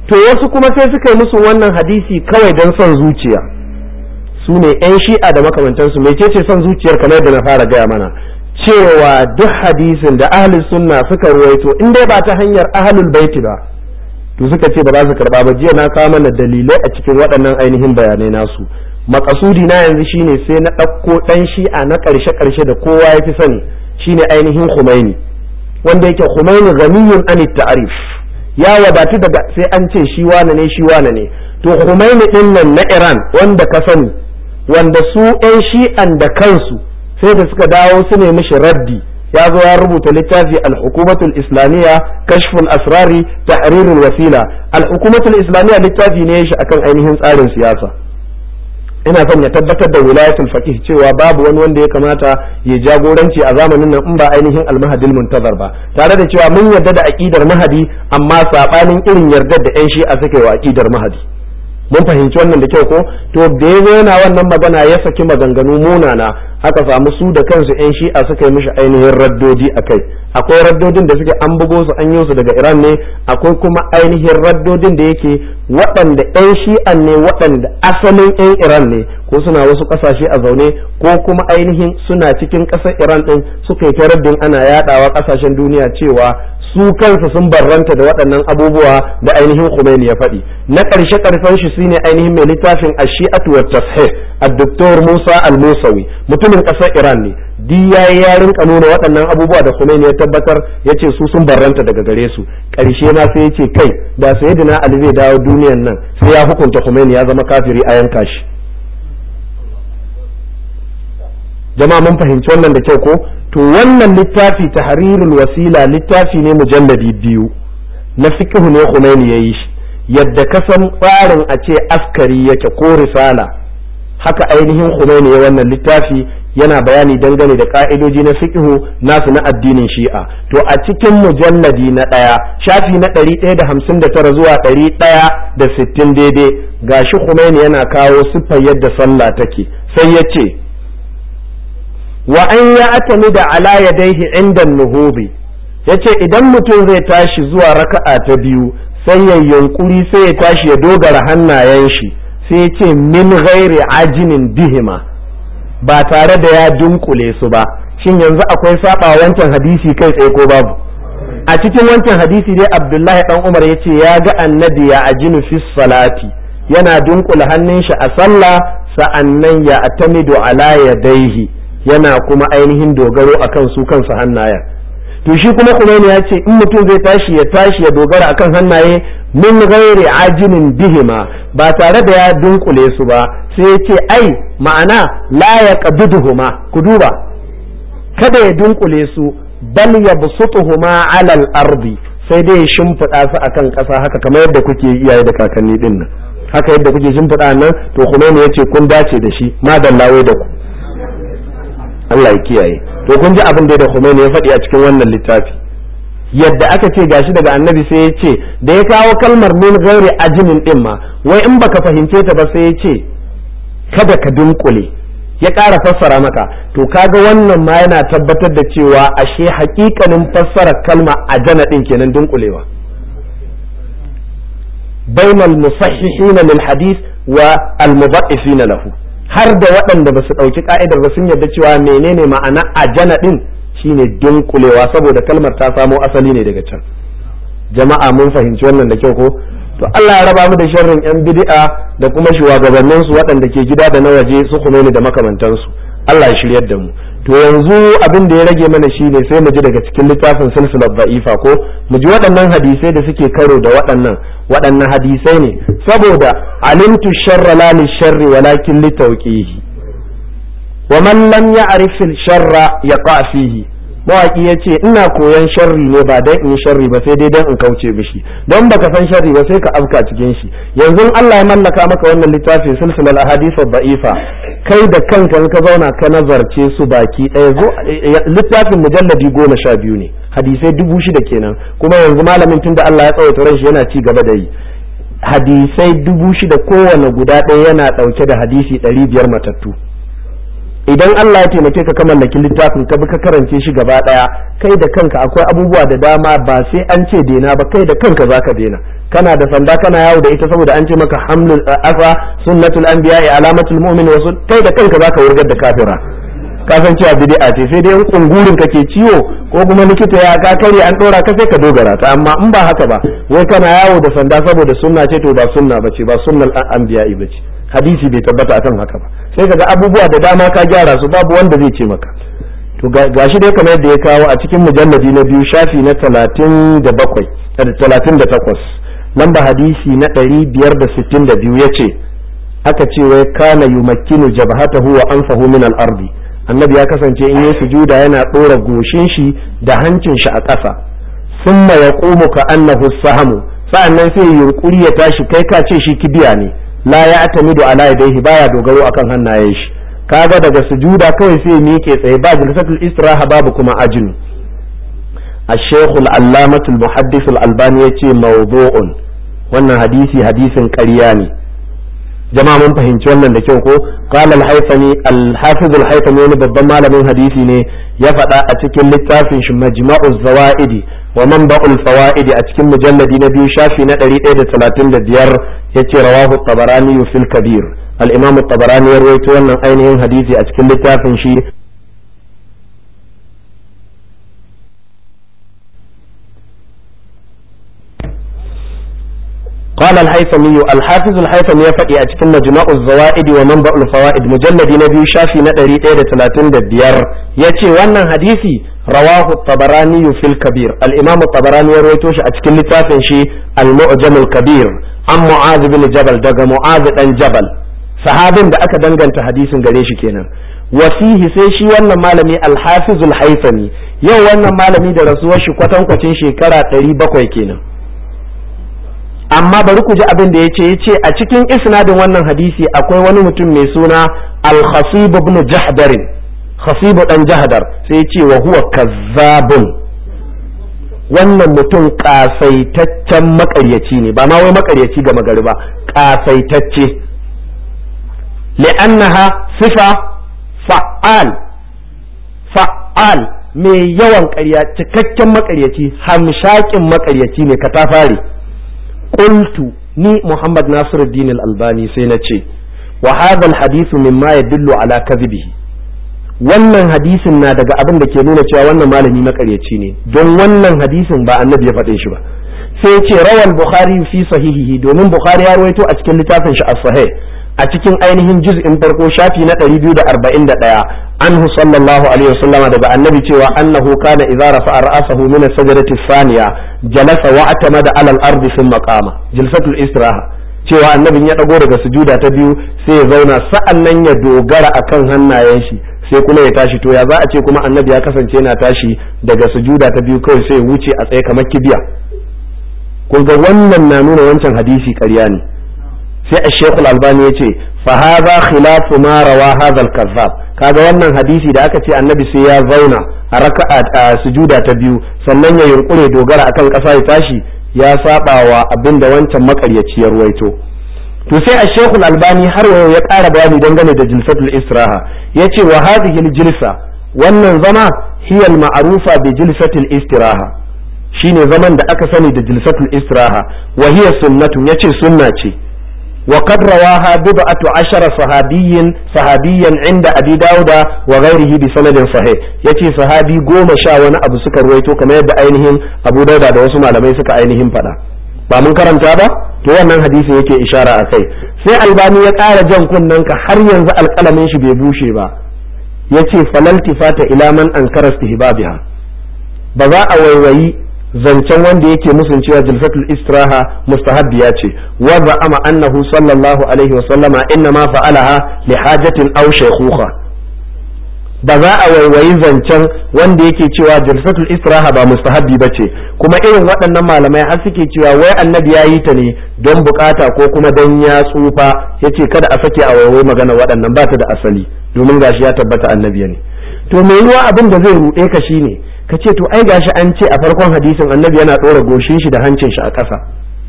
to wasu kuma sai suka yi musu wannan hadisi kawai don son zuciya, su ne 'yan shi'a da makamantansu. mecece son zuciyar? kamar da na fara gaya mana cewa duk hadisin da ahlus sunna suka ruwaito in dai ba ta hanyar ahlul baiti ba to suka ce ba za su karba ba. jiya na kawo mana dalilai a cikin waɗannan ainihin bayanai nasu. makasudi na yanzu shine sai na ɗauko ɗan shi'a na ƙarshe da kowa ya fi sani, shine ainihin Khomeini, wanda yake Khomeini ghaniyun anit ta'rif, ya wadatu daga sai an ce shi wane ne shi wane ne. to Khomeini din nan na Iran wanda ka sani, wanda su ɗan shi'an da kansu sai da suka dawo su ne mishi raddi, ya zo ya rubuta littafi al-hukumatul islamiyya kashful asrari tahrirul wasila. al-hukumatul islamiyya littafi ne shi akan ainihin tsarin siyasa. ina son ya tabbatar da wilayatul faqih cewa babu wani wanda ya kamata ya jagoranci a zamanin nan in ba ainihin al-mahdi muntazar ba, tare da cewa mun yarda da aqidar mahdi amma sabanin irin yardar da yan shi'a suka yi wa aqidar mahdi. mun fahimci wannan da kyau ko? to da yazo yana wannan magana ya saki maganganu munana, aka samu su da kansu yan shi'a suka yi mishi ainihin raddodi akai. akwai raddodin da suke an bugo su an yi su daga Iran ne, akwai kuma ainihin raddodin da yake waɗanda yan shi'an ne waɗanda asalin yan Iran ne, ko suna wasu ƙasashe a zaune ko kuma ainihin suna cikin ƙasar Iran ɗin suka yi ta raddin ana yaɗawa ƙasashen duniya cewa su kansu sun barranta da waɗannan abubuwa da ainihin Khomeini ya faɗi. na ƙarshe ƙarfen shi shine ainihin mai littafin Ash-Shi'atu wa Tashih ad-Doktor Musa al-Musawi, mutumin ƙasar Iran ne. di yayi ya rinka nuna waɗannan abubuwa da Khomeini ya tabbatar, yace su sun barranta daga gare su. ƙarshe ma sai yace kai da Sayyidina Ali zai dawo duniyan nan sai ya hukunta Khomeini ya zama kafiri a yanka shi. jama'a mun fahimci wannan da kyau ko? to wannan littafi tahrirul wasila littafi ne mujalladi 2 na fiqh ne Khomeini yayi shi, yadda kasan tsarin a ce askari yake ko risala, haka ainihin Khomeini ya wannan littafi yana bayani dangane da ka'idoji na fiqh nasu na addinin Shi'a. to a cikin mujalladi na 1 shafi na 159 zuwa 160 daidai gashi Khomeini yana kawo siffar yadda sallah take, sai ya ce wa an ya atami da ala yadaihi inda nuhubi, yace idan mutum zai tashi zuwa raka'a ta biyu sai ya yunkuri sai ya tashi ya dogara hannayen shi, sai ya ce min ghairi ajinin bihima, ba tare da ya dunkule su ba. shin yanzu akwai saba wancan hadisi kai tsaye ko babu? a cikin wancan hadisi dai Abdullahi dan Umar yace ya ga annabi ya ajinu fi salati, yana dunkula hannun shi a sallah, sa'annan ya atamidu ala yadaihi, yana kuma ainihin dogaro akan su kansu hannayen. to shi kuma Khomeini ya ce in mutum zai tashi ya dogara akan hannaye min ghairi ajinin bihima, ba tare da ya dunkule su ba, sai ya ce ai ma'ana la yaqbiduhuma, ku duba kada ya dunkule su, bal yabsutuhuma ala al-ardi, sai dai ya shimfiɗa su akan ƙasa haka kamar yadda kuke iyaye da kakanni din nan, haka yadda kuke shimfiɗa nan. to Khomeini ya ce kun dace da shi, madalla da ku, Allah ya kiyaye. to kun ji abin da Khomeini ya faɗi a cikin wannan littafi, yadda aka ce gashi daga annabi, sai ya ce da ya kawo kalmar min ghairi ajinin din ma, wai in baka fahimce ta ba sai ya ce kada ka dunkule, ya ƙara fassara maka. to kaga wannan ma yana tabbatar da cewa ashe haƙiƙanin fassarar kalma ajana din kenan dunkulewa. bainal musahhihina lil hadith wa al mudhaifina lahu, har da waɗanda ba su ɗauki ka'idar ba sun yarda cewa menene ma'ana ajana ɗin shine dunkulewa, saboda kalmar ta samo asali ne daga can. jama'a mun fahimci wannan da kyau ko? to Allah ya raba mu da sharrin yan bid'a da kuma shugabannin su waɗanda ke gida da na waje, su Khomeini da makamantansu. Allah ya shiryar da mu. to yanzu abin da ya rage mana shine sai mu ji daga cikin littafin silsilar da'ifa ko mu ji waɗannan hadisai da suke karo da waɗannan hadisai ne, saboda alimtu sharra la li sharri walakin li tawqihi wa man lam ya'rif al sharra yaqa fihi. mawaki yace ina koyan sharri ne ba dan in sharri ba sai dai dan in kauce mishi, don baka san sharri ba sai ka afka cikin shi. yanzu Allah ya mallaka maka wannan littafin silsilar ahadith da'ifa, kai da kanka ka zauna ka nazarce su baki ɗaya, littafin mujalladi 12 ne, hadisai 6,000 kenan, kuma yanzu malamin tunda Allah ya tsawaita ran shi yana ci gaba da yi. hadisai 6,000 kowane guda ɗaya yana ɗauke da hadisi 500 matattu. idan Allah ya taimake ka mallaki littafin ka bi ka karance shi gaba ɗaya, kai da kanka akwai abubuwa da dama ba sai an ce dena ba, kai da kanka zaka dena. kana da sanda kana yawo da ita saboda an ce maka hamlul asa sunnatul anbiya'i alamatul mu'min wa kai da kanka zaka wurgar da kafira ka san cewa bid'a ce sai dai in kungurin kake ciwo ko kuma likita ya ka kare an dora ka sai ka dogara ta amma in ba haka ba wai kana yawo da sanda saboda sunna ce to ba sunna bace ba sunnal anbiya'i bace hadisi bai tabbata akan haka ba sai kaga abubuwa da dama ka gyara su babu wanda zai ce maka to gashi dai kamar yadda ya kawo a cikin mujalladi na 2 shafi na 37 38 lamba hadisi na 562 yace aka ce wai kana yumakkinu jabhatahu wa anfahu min al-ardi annabi ya kasance in yi sujuda yana dora goshin shi da hancin shi a ƙasa summa yaqumu ka annahu sahamu sa'annan sai yunkuri ya tashi kai ka ce shi kibiya ne la ya atamidu ala yadayhi baya dogaro akan hannayen shi kaga daga sujuda kawai sai miƙe tsaye ba jilsatul istiraha babu kuma ajinu الشيخ العلامة المحدث الألباني يتي موضوع wannan hadisin ƙarya ne jama'a mun fahimci wannan da kyau ko qala al-haythami al-hafiz al-haythami wani babban malamin hadisi ne ya faɗa a cikin littafin shi majma'uz zawaidi wa manba'ul fawaidi a cikin mujalladi na 2 shafi na 135 yace rawahu at-tabarani fil kabir al-imam at-tabarani ya rawaito wannan ainihin hadisi a cikin littafin shi قال الهيثمي الحافظ الهيثمي يفدي a cikin majma'uz zawaid wa manba'ul fawaid mujalladi na 2 shafi na 135 yace wannan hadisi rawahu at-tabarani fil kabir al-imam at-tabarani ya rawaito shi a cikin littafin shi al-mu'jam al-kabir an mu'adh bin jabal daga mu'adh dan jabal sahabin da aka danganta hadisin gare shi kenan wa fihi sai shi wannan malami al-hafiz al-haythami yau wannan malami da rasuwar shi kwatankwacin shekara 700 kenan amma bari ku ji abin da yace a cikin isnadin wannan hadisi akwai wani mutum mai suna al-khasib ibn jahdar khasib dan jahdar sai yace wa huwa kazzabun wannan mutum kasaitaccen makaryaci ne ba ma wai makaryaci ga magari ba kasaitacce li'annaha sifa fa'al mai yawan ƙarya cikakken makaryaci hamshakin makaryaci ne ka ta fare قلت ني محمد ناصر الدين الألباني سينتشي وهذا الحديث مما يدل على كذبه wannan hadisin na daga abin da ke nuna cewa wannan malami makaryaci ne don wannan hadisin ba annabi ya faɗe shi ba sai ya ce rawal bukhari fi sahihihi domin bukhari ya rawaito a cikin littafin shi as-sahih a cikin ainihin juz'in farko shafi na 241 anhu sallallahu alaihi wasallam daga annabi cewa annahu kana idza rafa'a ra'sahu min as-sajdati ath-thaniya jalasa wa atamada 'ala al-ardi thumma qama jilsatul istiraha cewa annabin ya dago daga sujuda ta biyu sai ya zauna sa'annan ya dogara akan hannayen shi sai kuma ya tashi to ya za a ce kuma annabi ya kasance yana tashi daga sujuda ta biyu kawai sai ya wuce a tsaye kamar kibiya kun ga wannan na nuna wancan hadisi ƙarya ne sai al-shaykh al-albani yace fa hadha khilafu ma rawa hadha al-kazzab kaga wannan hadisi da aka ce annabi sai ya zauna a raka'a sujuda ta biyu sannan ya yunkure dogara akan kasa ya tashi ya saba wa abinda wancan makaryaci ya ruwaito to sai al-shaykh al-albani har yau ya ƙara bayani dangane da jilsatul istiraha yace wa hadhihi al-jilsa wannan zama hiya al-ma'rufa bi jilsatil istiraha shine zaman da aka sani da jilsatul istiraha wa hiya sunnatun yace sunna ce وقد رواها بضعة عشر صحابيا عند أبي داود وغيره بسند صحيح يتي صحابي قوم شاونا أبو سكر ويتو كما يبدأ أينهم أبو داود وسمع لما يسك أينهم فلا فمن كرم تابا تو wannan hadisi yake ishara a kai sai albani ya ƙara jan kunnen ka har yanzu alƙalamin shi bai bushe ba yace falaltifata ila man ankara istihbabiha ba za a waiwayi zancen wanda yake musun cewa jilsatul istiraha mustahabbiya ce wa za'ama annahu sallallahu alaihi wa sallama inna ma fa'alaha li hajatin aw shaykhuha ba za a waiwayi zancen wanda yake cewa jilsatul istiraha ba mustahabbi bace kuma irin waɗannan malamai har suke cewa wai annabi ya yi ta ne don bukata ko kuma don ya tsufa yace kada a sake a waiwayi magana waɗannan ba ta da asali domin gashi ya tabbata annabi ne to me yiwa abin da zai ruɗe ka shine ka ce to ai gashi an ce a farkon hadisin annabi yana ɗora goshin shi da hancin shi a ƙasa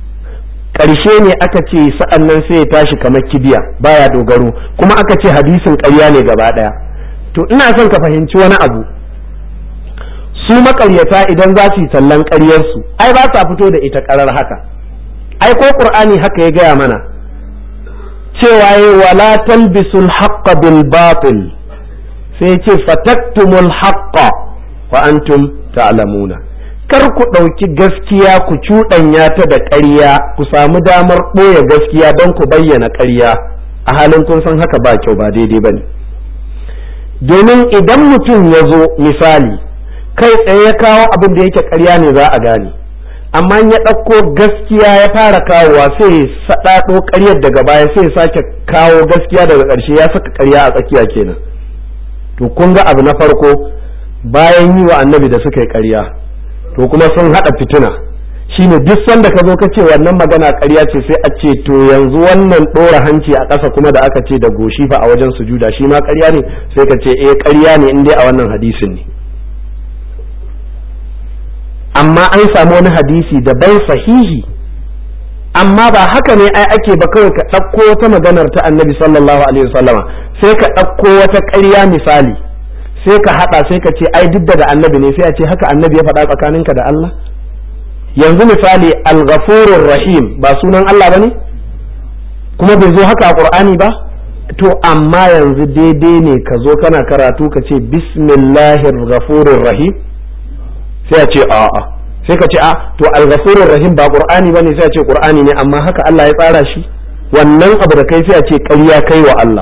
ƙarshe ne aka ce sa'an nan sai ya tashi kamar kibiya baya dogaro kuma aka ce hadisin ƙarya ne gaba ɗaya to ina son ka fahimci wani abu su maƙaryata idan za su yi tallan ƙaryarsu ai ba sa fito da ita ƙarar haka ai ko qur'ani haka ya gaya mana cewa wala talbisul haqqa bil batil sai ce fataktumul haqqa wa antum ta'lamuna kar ku ɗauki gaskiya ku cuɗanya ta da ƙarya ku samu damar ɓoye gaskiya don ku bayyana ƙarya a halin kun san haka ba kyau ba daidai bane domin idan mutum ya zo misali kai tsaye ya kawo abin da yake ƙarya ne za a gane amma ya ɗauko gaskiya ya fara kawowa sai ya saɗaɗo ƙaryar daga baya sai ya sake kawo gaskiya daga ƙarshe ya saka ƙarya a tsakiya kenan to kun ga abu na farko bayan yi wa annabi da suka yi ƙarya to kuma sun haɗa fitina shine duk sanda ka zo ka ce wannan magana ƙarya ce sai a ce to yanzu wannan ɗora hanci a ƙasa kuma da aka ce da goshi fa a wajen sujuda shi ma ƙarya ne sai ka ce ƙarya ne in dai a wannan hadisin ne amma an samu wani hadisi da bai sahihi amma ba haka ne ai ake ba kawai ka ɗauko wata maganar ta annabi sallallahu alaihi wasallama sai ka ɗauko wata ƙarya misali sai ka haɗa sai ka ce ai duk da annabi ne sai a ce haka annabi ya faɗa tsakaninka da Allah yanzu misali al-ghafurur rahim ba sunan Allah bane kuma bai zo haka a Qur'ani ba to amma yanzu daidai ne ka zo kana karatu ka ce bismillahir ghafurur rahim sai a ce a'a sai ka ce a to al-ghafurur rahim ba Qur'ani bane sai a ce Qur'ani ne amma haka Allah ya tsara shi wannan abu da kai sai a ce ƙarya kai wa Allah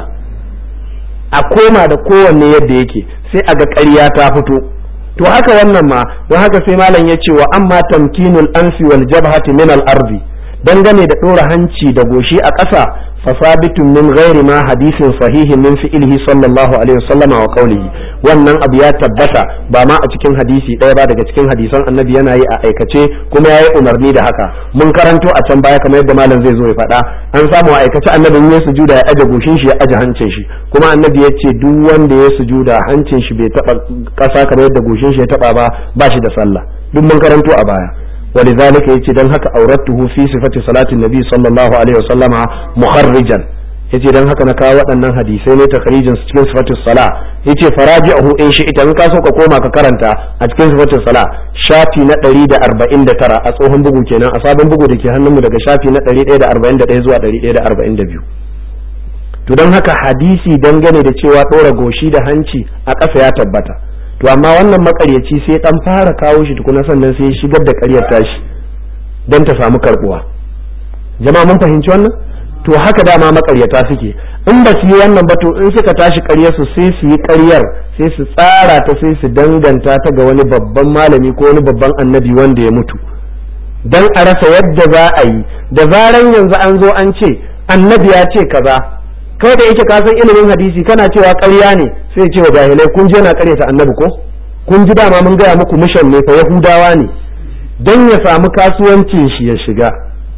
a koma da kowanne yadda yake sai a ga ƙarya ta fito to haka wannan ma don haka sai malam ya ce wa amma tamkinul anfi wal jabhati min al ardi dangane da ɗora hanci da goshi a ƙasa fasabitun min ghairi ma hadisin sahihin min fi'lihi sallallahu alaihi wasallam wa qawlihi wannan abu ya tabbata ba ma a cikin hadisi ɗaya ba daga cikin hadisan annabi yana yi a aikace kuma yayi umarni da haka mun karanto a can baya kamar yadda malam zai zo ya faɗa an samu a aikace annabi ya sujuda ya aje goshin shi ya aje hancin shi kuma annabi ya ce duk wanda ya sujuda hancin shi bai taba ƙasa kamar yadda goshin shi ya taba ba shi da sallah duk mun karanto a baya ولذلك يجي دان haka auratuhu fi sifati salatin nabi sallallahu alaihi wasallama mukharrijan yace dan haka na kawo waɗannan hadisai ne takharijin cikin sifatus sala yace faraji'uhu in shi idan ka so ka koma ka karanta a cikin sifatus sala shafi na 149 a tsohon bugu kenan a sabon bugu dake hannunmu daga shafi na 141 zuwa 142 to dan haka hadisi dangane da cewa ɗora goshi da hanci a ƙasa ya tabbata to amma wannan makaryaci sai dan fara kawo shi tukuna sannan sai shigar da ƙaryar tashi don ta samu karbuwa jama'a mun fahimci wannan to haka dama makaryata suke in ba su yi wannan ba to in suka tashi ƙaryar su sai su yi ƙaryar sai su tsara ta sai su danganta ta ga wani babban malami ko wani babban annabi wanda ya mutu dan a rasa yadda za a yi da zaran yanzu an zo an ce annabi ya ce kaza kai da yake ka san ilimin hadisi kana cewa ƙarya ne sai ce wa jahilai kun je na ƙaryata annabi ko kun ji dama mun gaya muku mishan ne fa yahudawa ne don ya samu kasuwancin shi ya shiga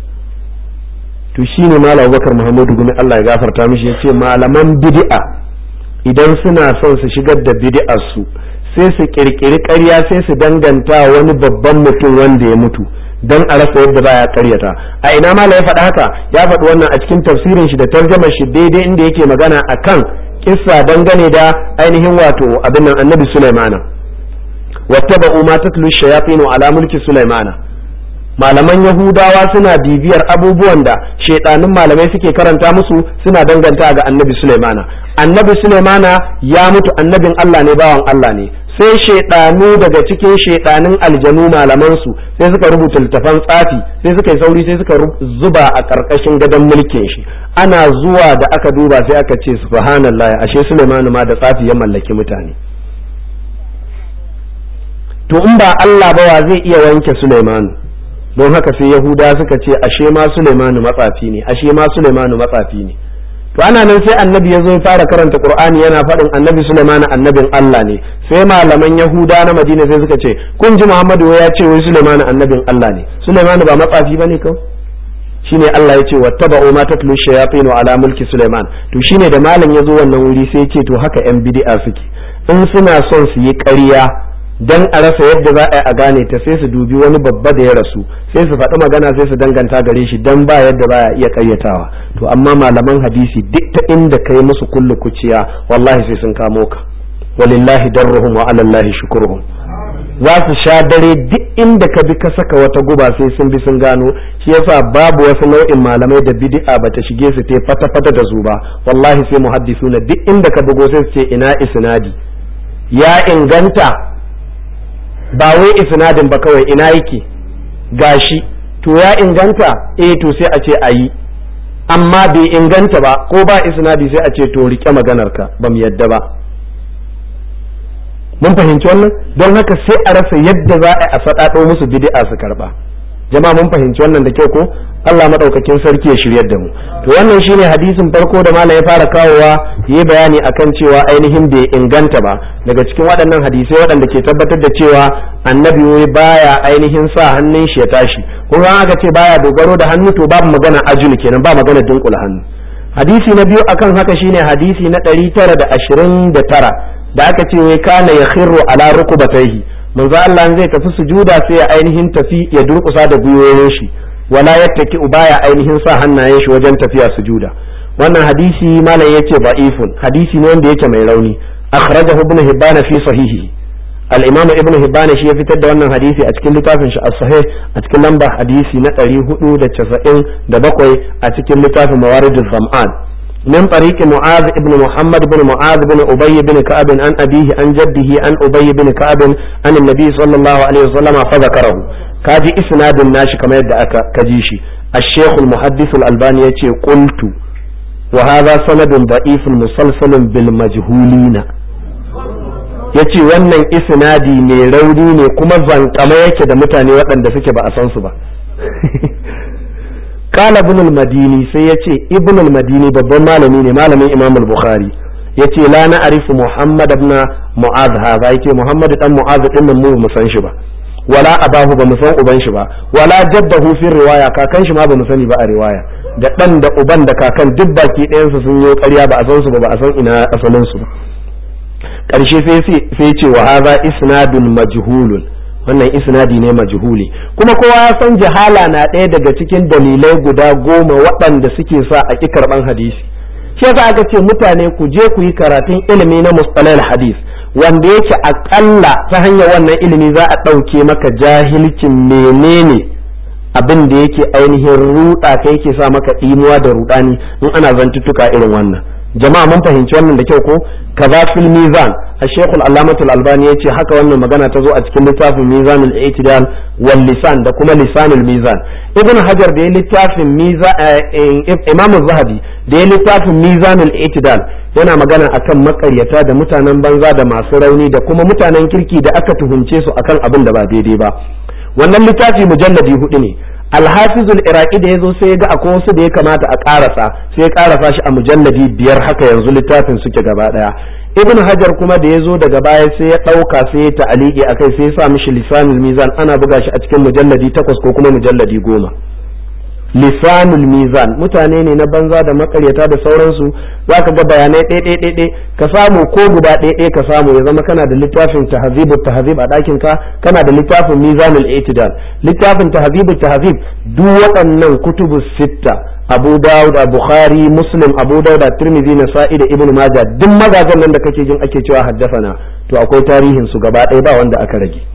to shine malam Abubakar Muhammadu Gumi Allah ya gafarta mishi yace malaman bid'a idan suna son su shigar da bid'ar su sai su kirkiri ƙarya sai su danganta wani babban mutum wanda ya mutu dan a rasa yadda za a karyata a ina mala ya faɗa haka ya faɗi wannan a cikin tafsirin shi da tarjamar shi daidai inda yake magana akan kissa dangane da ainihin wato abin nan annabi Sulaimana wattaba'u ma tatlu shayatin ala mulki Sulaimana malaman yahudawa suna bibiyar abubuwan da shedanin malamai suke karanta musu suna danganta ga annabi Sulaimana ya mutu annabin Allah ne bawan Allah ne sai shedanu daga cikin shedanin aljanu malaman su sai suka rubuta littafan tsafi sai suka yi sauri sai suka zuba a karkashin gadon mulkin shi ana zuwa da aka duba sai aka ce subhanallahi ashe Sulaiman ma da tsafi ya mallaki mutane to in ba Allah ba wa zai iya wanke Sulaiman don haka sai Yahuda suka ce ashe ma Sulaiman matsafi ne ashe ma Sulaiman matsafi ne to ana nan sai annabi ya zo ya fara karanta Qur'ani yana faɗin annabi Sulaiman annabin Allah ne sai malaman Yahuda na Madina sai suka ce kun ji Muhammadu ya ce wai Sulaiman annabin Allah ne Sulaiman ba matsafi bane kawai shine Allah ya ce wattaba'u ma tatlu shayatin ala mulki Sulaiman to shine da malam ya zo wannan wuri sai ya ce to haka yan bid'a suke in suna son su yi ƙarya dan a rasa yadda za a gane ta sai su dubi wani babba da ya rasu sai su faɗi magana sai su danganta gare shi dan ba yadda ba ya iya ƙaryatawa to amma malaman hadisi duk ta inda kai musu kullu kuciya wallahi sai sun kamo ka walillahi darruhum wa ala allahi shukruhum za su sha dare duk inda ka bi ka saka wata guba sai sun bi sun gano. Shi yasa babu wasu nau'in malamai da bid'a bata shige su te fata da su ba, wallahi sai muhaddisuna duk inda ka bugo sai su ce ina isnadi ya inganta, ba wai isnadin ba kawai ina yake gashi to ya inganta to sai a ce ayi, amma bai inganta ba ko ba isnadi sai a ce to rike maganarka ba mu yadda ba. mun fahimci wannan, don haka sai a rasa yadda za a faɗaɗo musu bid'a su karba. Jama'a mun fahimci wannan da kyau ko? Allah madaukakin sarki ya shiryar da mu. To wannan shine hadisin farko da malam ya fara kawowa, yayi bayani akan cewa ainihin bai inganta ba. Daga cikin waɗannan hadisai waɗanda ke tabbatar da cewa annabi baya ainihin sa hannun shi ya tashi. Kuma aka ce baya dogaro da hannu to babu magana ajul kenan, ba magana dunkula hannu. Hadisi na biyu akan haka shine hadisi na 929 da aka ce wai kana ya khirru ala rukubatayhi, manzo Allah zai tafi sujuda sai ya ainihin tafi ya durkusa da gwiwoyin shi, wala yattaki baya ainihin sa hannayen shi wajen tafiya sujuda. wannan hadisi malam yace da'ifun, hadisi ne wanda yake mai rauni. akhrajahu ibn hibban fi sahihi, al-imam ibn hibban shi ya fitar da wannan hadisi a cikin littafin shi as-sahih a cikin lamba hadisi na 497 a cikin littafin mawariduz zam'an. من طريق معاذ بن محمد بن معاذ بن أبي بن كعب عن أبيه عن جده عن أبي بن كعب عن النبي صلى الله عليه وسلم فذكره. كاجي إسناد الناش كما يدعى كجيشي. الشيخ المحدث الألباني يتي قلت وهذا سند ضعيف مسلسل بالمجهولين. yace wannan isnadi mai rauni ne kuma zankama yake da mutane waɗanda suke ba a san su ba. Kala ibn al-Madini sai yace ibn al-Madini babban malami ne, malamin Imam al-Bukhari, yace la na arifu Muhammad ibn Mu'adh hadha, yace Muhammad dan Mu'adh din nan mu san shi ba, wala abahu ba mu san uban shi ba, wala jaddahu fi riwaya, kakan shi ma ba mu sani ba a riwaya, da dan da uban da kakan duk baki ɗayan su sun yi ƙarya ba a san su ba, ba a san ina asalin su ba. Karshe sai ce wa hadha isnadun majhulun, wannan isnadi ne majhuli, kuma kowa ya san jahala na ɗaya daga cikin dalilai guda 10 waɗanda suke sa a ƙi karɓan hadisi. Shi yasa aka ce mutane ku je ku yi karatun ilimi na mustalahil hadis, wanda yake aƙalla ta hanyar wannan ilimi za a ɗauke maka jahilcin menene abin da yake ainihin ruɗa ka yake sa maka ɗimuwa da ruɗani in ana zantuttuka irin wannan. Jama'a mun fahimci wannan da kyau ko? Kaza fil mizan, الشيخ العلامة الألباني يتي حكى وأن مجانا تزوء أتكلم في ميزان الاعتدال واللسان ده كما لسان الميزان. ابن حجر دي لتاف ميزان إمام الذهبي دي لتاف ميزان الاعتدال yana magana akan makaryata da mutanen banza da masu rauni da kuma mutanen kirki da aka tuhumce su akan abin da ba daidai ba. Wannan littafi mujalladi 4 ne. Al-Hafizul Iraqi da yazo sai ya ga akwai wasu da ya kamata a karasa, sai ya karasa shi a mujalladi 5 haka yanzu littafin suke gaba daya. Ibn Hajar kuma da yazo daga baya sai ya dauka sai ya ta'aliki akai sai ya sa mishi lisanul mizan, ana buga shi a cikin mujalladi 8 ko kuma mujalladi 10. Lisanul mizan mutane ne na banza da makaryata da sauransu, zaka ga bayanai ɗaiɗaiɗaiɗai ka samu ko guda ɗaiɗai ka samu ya zama kana da littafin tahzibut tahzib a ɗakin ka, kana da littafin mizanul i'tidal, littafin tahzibut tahzib, duk waɗannan kutubus sitta, Abu Dawud, Bukhari, Muslim, Abu Dawud, Tirmidhi, Nasa'i da Ibn Majah, duk mazajen nan da kake jin ake cewa haddasana to akwai tarihin su gaba ɗaya ba wanda aka rage.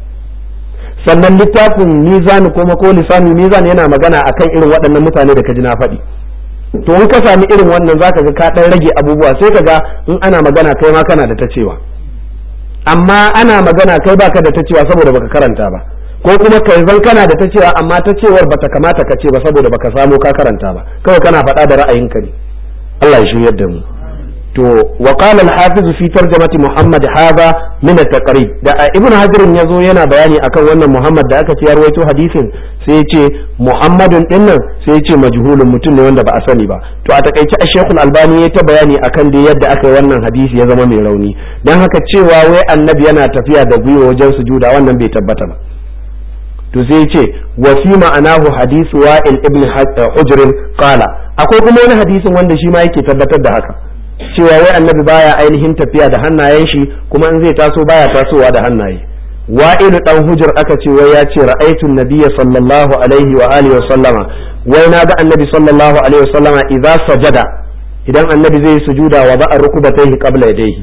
Sannan littafin mizan kuma ko lisanul mizan yana magana akan irin waɗannan mutane da kaji na faɗi. To in ka sami irin wannan zaka ga ka ɗan rage abubuwa, sai ka ga in ana magana kai ma kana da ta cewa, amma ana magana kai baka da ta cewa saboda baka karanta ba, ko kuma kai zan kana da ta cewa amma ta cewar bata kamata ka ce ba saboda baka samu ka karanta ba, kawai kana faɗa da ra'ayinka ne. Allah ya shiryar da mu. To wa qala al-hafiz fi tarjamati Muhammad hadha min at-taqrib, da Ibn Hajar yazo yana bayani akan wannan Muhammad da aka ce ya rawaito hadisin, sai ya ce Muhammadun dinnan sai ya ce majhulun, mutum ne wanda ba a sani ba. To a takaice Sheikh Al-Albani ya ta bayani akan da yadda aka yi wannan hadisi ya zama mai rauni, dan haka cewa wai annabi yana tafiya da gwiwa wajen sujuda wannan bai tabbata ba. To sai ya ce wa fi ma'anahu hadisu Wa'il ibn Hujr qala, akwai kuma wani hadisin wanda shi ma yake tabbatar da haka, cewa wai annabi baya ainihin tafiya da hannayen shi, kuma in zai taso baya tasowa da hannaye. Wa'ilu dan Hujr aka ce wai ya ce ra'aytu an-nabiyya sallallahu alaihi wa alihi wa sallama, wai na ga annabi sallallahu alaihi wa sallama idza sajada, idan annabi zai sujuda wa ba'a rukubatayhi qabla yadayhi,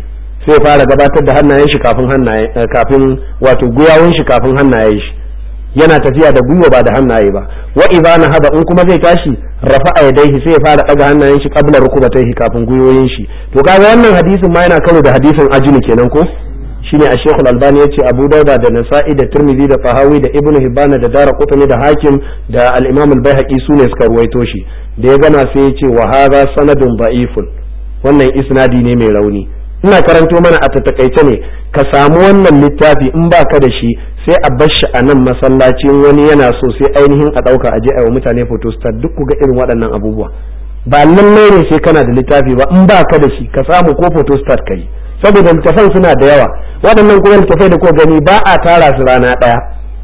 sai fara gabatar da hannayen shi kafin wato gwiwawun shi kafin hannayen shi, yana tafiya da gwiwa ba da hannaye ba. Wa idza nahada in kuma zai tashi rafa'a yadayhi sai ya fara daga hannayen shi qabla rukubatayhi kafin gwiwoyin shi. To kaga wannan hadisin ma yana karo da hadisin ajini kenan ko shine a Sheikh Al-Albani yace Abu Dauda da Nasa'i da Tirmidhi da Tahawi da Ibn Hibban da Daraqutni da Hakim da Al-Imam Al-Baihaqi sune suka ruwaito shi. Da ya gana sai yace wa hadha sanadun da'ifun, wannan isnadi ne mai rauni. Ina karanto mana a takaice ne, ka samu wannan littafi in baka da shi sai a bar shi a nan masallacin wani yana so sai ainihin a dauka aje a yi wa mutane photostat duk ku ga irin waɗannan abubuwa. Ba lallai ne sai kana da littafi ba, in baka da shi ka samu ko photostat kai, saboda littafan suna da yawa. Waɗannan kuma littafai da ko gani ba a tara su rana ɗaya,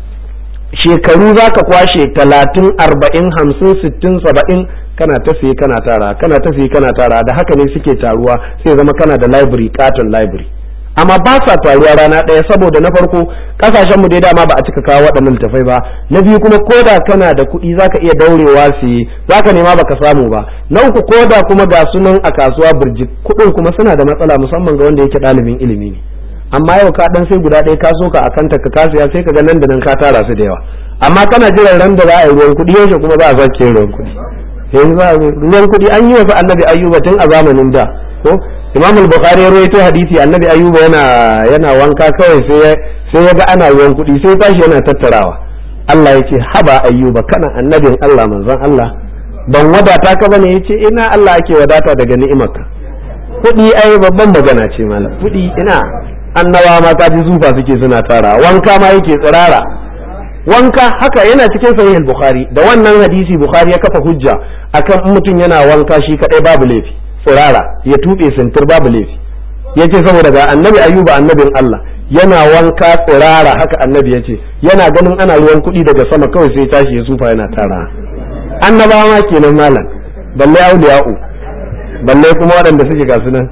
shekaru za ka kwashe 30 40 50 60 70 kana ta siye kana tara, kana ta siye kana tara, da haka ne suke taruwa sai zama kana da library, katon library. Amma ba sa taruwa rana ɗaya, saboda na farko kasashen mu dai dama ba a cika kawo waɗannan littafai ba, na biyu kuma koda kana da kuɗi zaka iya daurewa siye, zaka nema baka samu ba, na uku koda kuma ga sunan a kasuwa burjik, kuɗin kuma suna da matsala musamman ga wanda yake ɗalibin ilimi ne. Amma yau ka dan sai guda ɗaya ka so ka akanta ka kasiya sai ka ga nan da nan ka tara su da yawa. Amma kana jiran ran da za a yi ruwan kuɗi, yaushe kuma za a sake ruwan kuɗi. Yanzu ruwan kuɗi an yi wa annabi Ayyuba tun a zamanin da ko Imam al-Bukhari ya rawaito hadisi annabi Ayyuba yana wanka kawai sai ya ga ana ruwan kuɗi sai tashi yana tattarawa. Allah ya ce haba Ayyuba kana annabin Allah manzon Allah, ban wadata ka bane? Yace ina, Allah ake wadata daga ni'imarka. Kuɗi ai babban magana ce malam, kuɗi ina, annabawa ma ka ji zufa suke suna tara, wanka ma yake tsirara. Wanka haka yana cikin sahih al-Bukhari, da wannan hadisi Bukhari ya kafa hujja akan mutum yana wanka shi kadai babu laifi, tsirara ya tube sintir babu laifi. Yace saboda ga annabi Ayyuba annabin Allah yana wanka tsirara, haka annabi yace yana ganin ana ruwan kuɗi daga sama kawai sai tashi ya sufa yana tara. Annabawa ma kenan malam, balle auliya'u, balle kuma waɗanda suke gasu nan.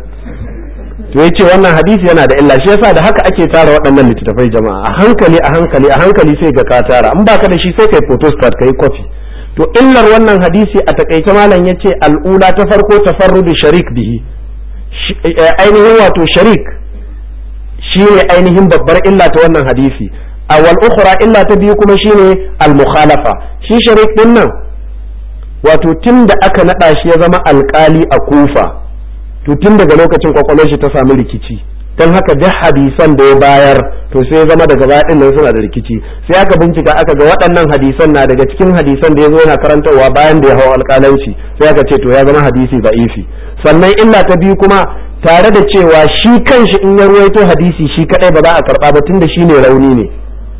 To yace wannan hadisi yana da illa, shi yasa da haka ake tara waɗannan littattafai jama'a, a hankali a hankali a hankali sai ga ka tara, in baka da shi sai kai photostat kai copy. To illar wannan hadisi a takaice malam yace al'ula ta farko tafarrudu sharik bihi, ainihin wato sharik shine ainihin babbar illa ta wannan hadisi. Awal ukhra illa ta biyu kuma shine al-mukhalafa. Shi sharik din nan wato tunda aka nada shi ya zama alkali a Kufa, to tun daga lokacin kwakwalwar shi ta samu rikici, don haka duk hadisan da ya bayar to sai ya zama daga baya din nan suna da rikici. Sai aka bincika aka ga waɗannan hadisan na daga cikin hadisan da ya zo yana karantarwa bayan da ya hawa alƙalanci, sai aka ce to ya zama hadisi da'ifi. Sannan illa ta biyu kuma tare da cewa shi kanshi in ya ruwaito hadisi shi kadai ba za a karɓa ba tunda shi ne rauni ne,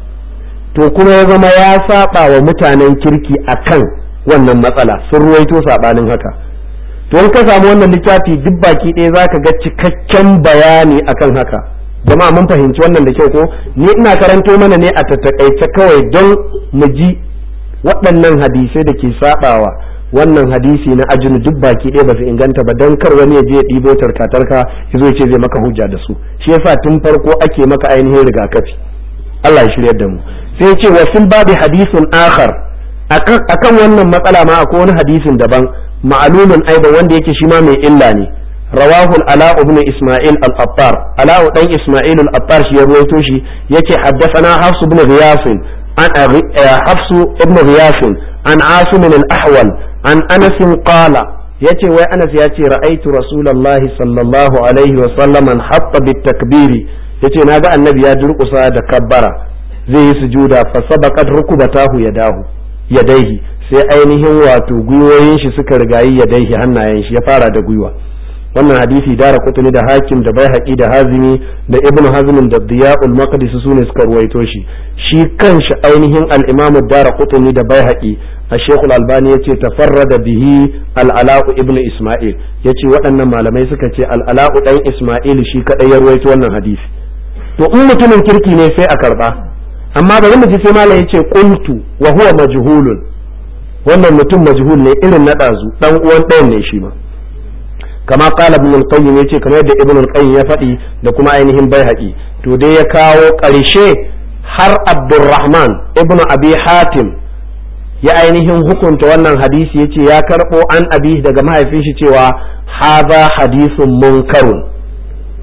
to kuma ya zama ya saba wa mutanen kirki akan wannan matsala, sun ruwaito sabanin haka. To in ka samu wannan littafi duk baki ɗaya zaka ga cikakken bayani akan haka. Jama'a mun fahimci wannan da kyau ko? Ni ina karanto mana ne a tattakaice kawai don mu ji waɗannan hadisai da ke sabawa wannan hadisi na ajinu duk baki ɗaya ba su inganta ba, don kar wani ya je ya ɗibo tarkatarka ya zo ce zai maka hujja da su. Shi yasa tun farko ake maka ainihin rigakafi. Allah ya shiryar da mu. Sai ya ce wa fil babi hadisun akhar, akan wannan matsala ma akwai wani hadisin daban ma'lumun aidan wanda yake shi ma mai illa ne. rawahu al-ala ibn isma'il al-attar, ala dan isma'il al-attar shi ya rawaito shi yace haddathana hafs ibn ghiyas an hafs ibn ghiyas an asim al-ahwal an anas qala, yace wai anas yace ra'aytu rasulullahi sallallahu alaihi wa sallam hatta bit-takbiri, yace naga annabi ya durkusa da kabbara zai yi sujuda fa sabaqat rukubatahu yadaihi, sai ainihin wato gwiwoyin shi suka rigayi yadaihi, hannayen shi ya fara da gwiwa. wannan hadisi Daraqutni da Hakim da Baihaqi da Hazimi da Ibn Hazm da Diya'ul Maqdisi sune suka ruwaito shi. Shi kanshi ainihin al-Imam Daraqutni da Baihaqi Sheikh Al-Albani yace tafarrada bihi al-Ala'u ibn Isma'il, yace waɗannan malamai suka ce al-Ala'u dan Isma'il shi kadai ya ruwaito wannan hadisi. To in mutumin kirki ne sai a karba, amma bari mu ji sai malam yace qultu wa huwa majhulun, wannan mutum majhul ne irin na dazu, dan uwan ɗayan ne shi ma. kama qala ibn al-qayyim yace kamar yadda ibn al-qayyim ya faɗi da kuma ainihin Baihaqi. To dai ya kawo ƙarshe har Abdurrahman ibn Abi Hatim ya ainihin hukunta wannan hadisi yace ya karɓo an abi daga mahaifin shi cewa hadha hadithun munkarun,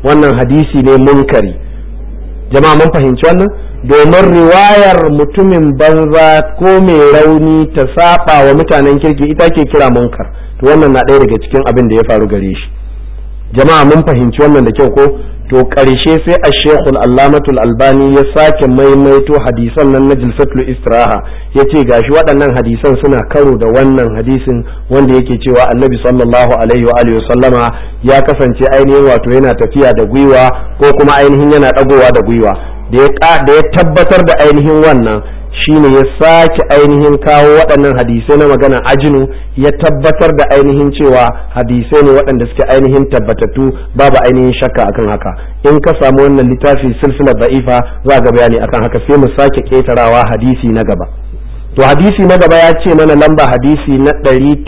wannan hadisi ne munkari. Jama'a mun fahimci wannan, domin riwayar mutumin banza ko mai rauni ta saba wa mutanen kirki ita ke kira munkar. To wannan na ɗaya daga cikin abin da ya faru gare shi. Jama'a mun fahimci wannan da kyau ko? To ƙarshe sai a shekul allamatul albani ya sake maimaito hadisan nan na jilsatul istiraha ya ce gashi waɗannan hadisan suna karo da wannan hadisin wanda yake cewa annabi sallallahu alaihi wa alihi sallama ya kasance ainihin wato yana tafiya da gwiwa ko kuma ainihin yana ɗagowa da gwiwa da ya tabbatar da ainihin wannan shine ya sake ainihin kawo waɗannan hadisai na magana ajinu ya tabbatar da ainihin cewa hadisai ne waɗanda suke ainihin tabbatattu babu ainihin shakka akan haka. In ka samu wannan littafi silsilar da'ifa za ga bayani akan haka, sai mu sake ketarawa hadisi na gaba. To hadisi na gaba ya ce mana lamba hadisi na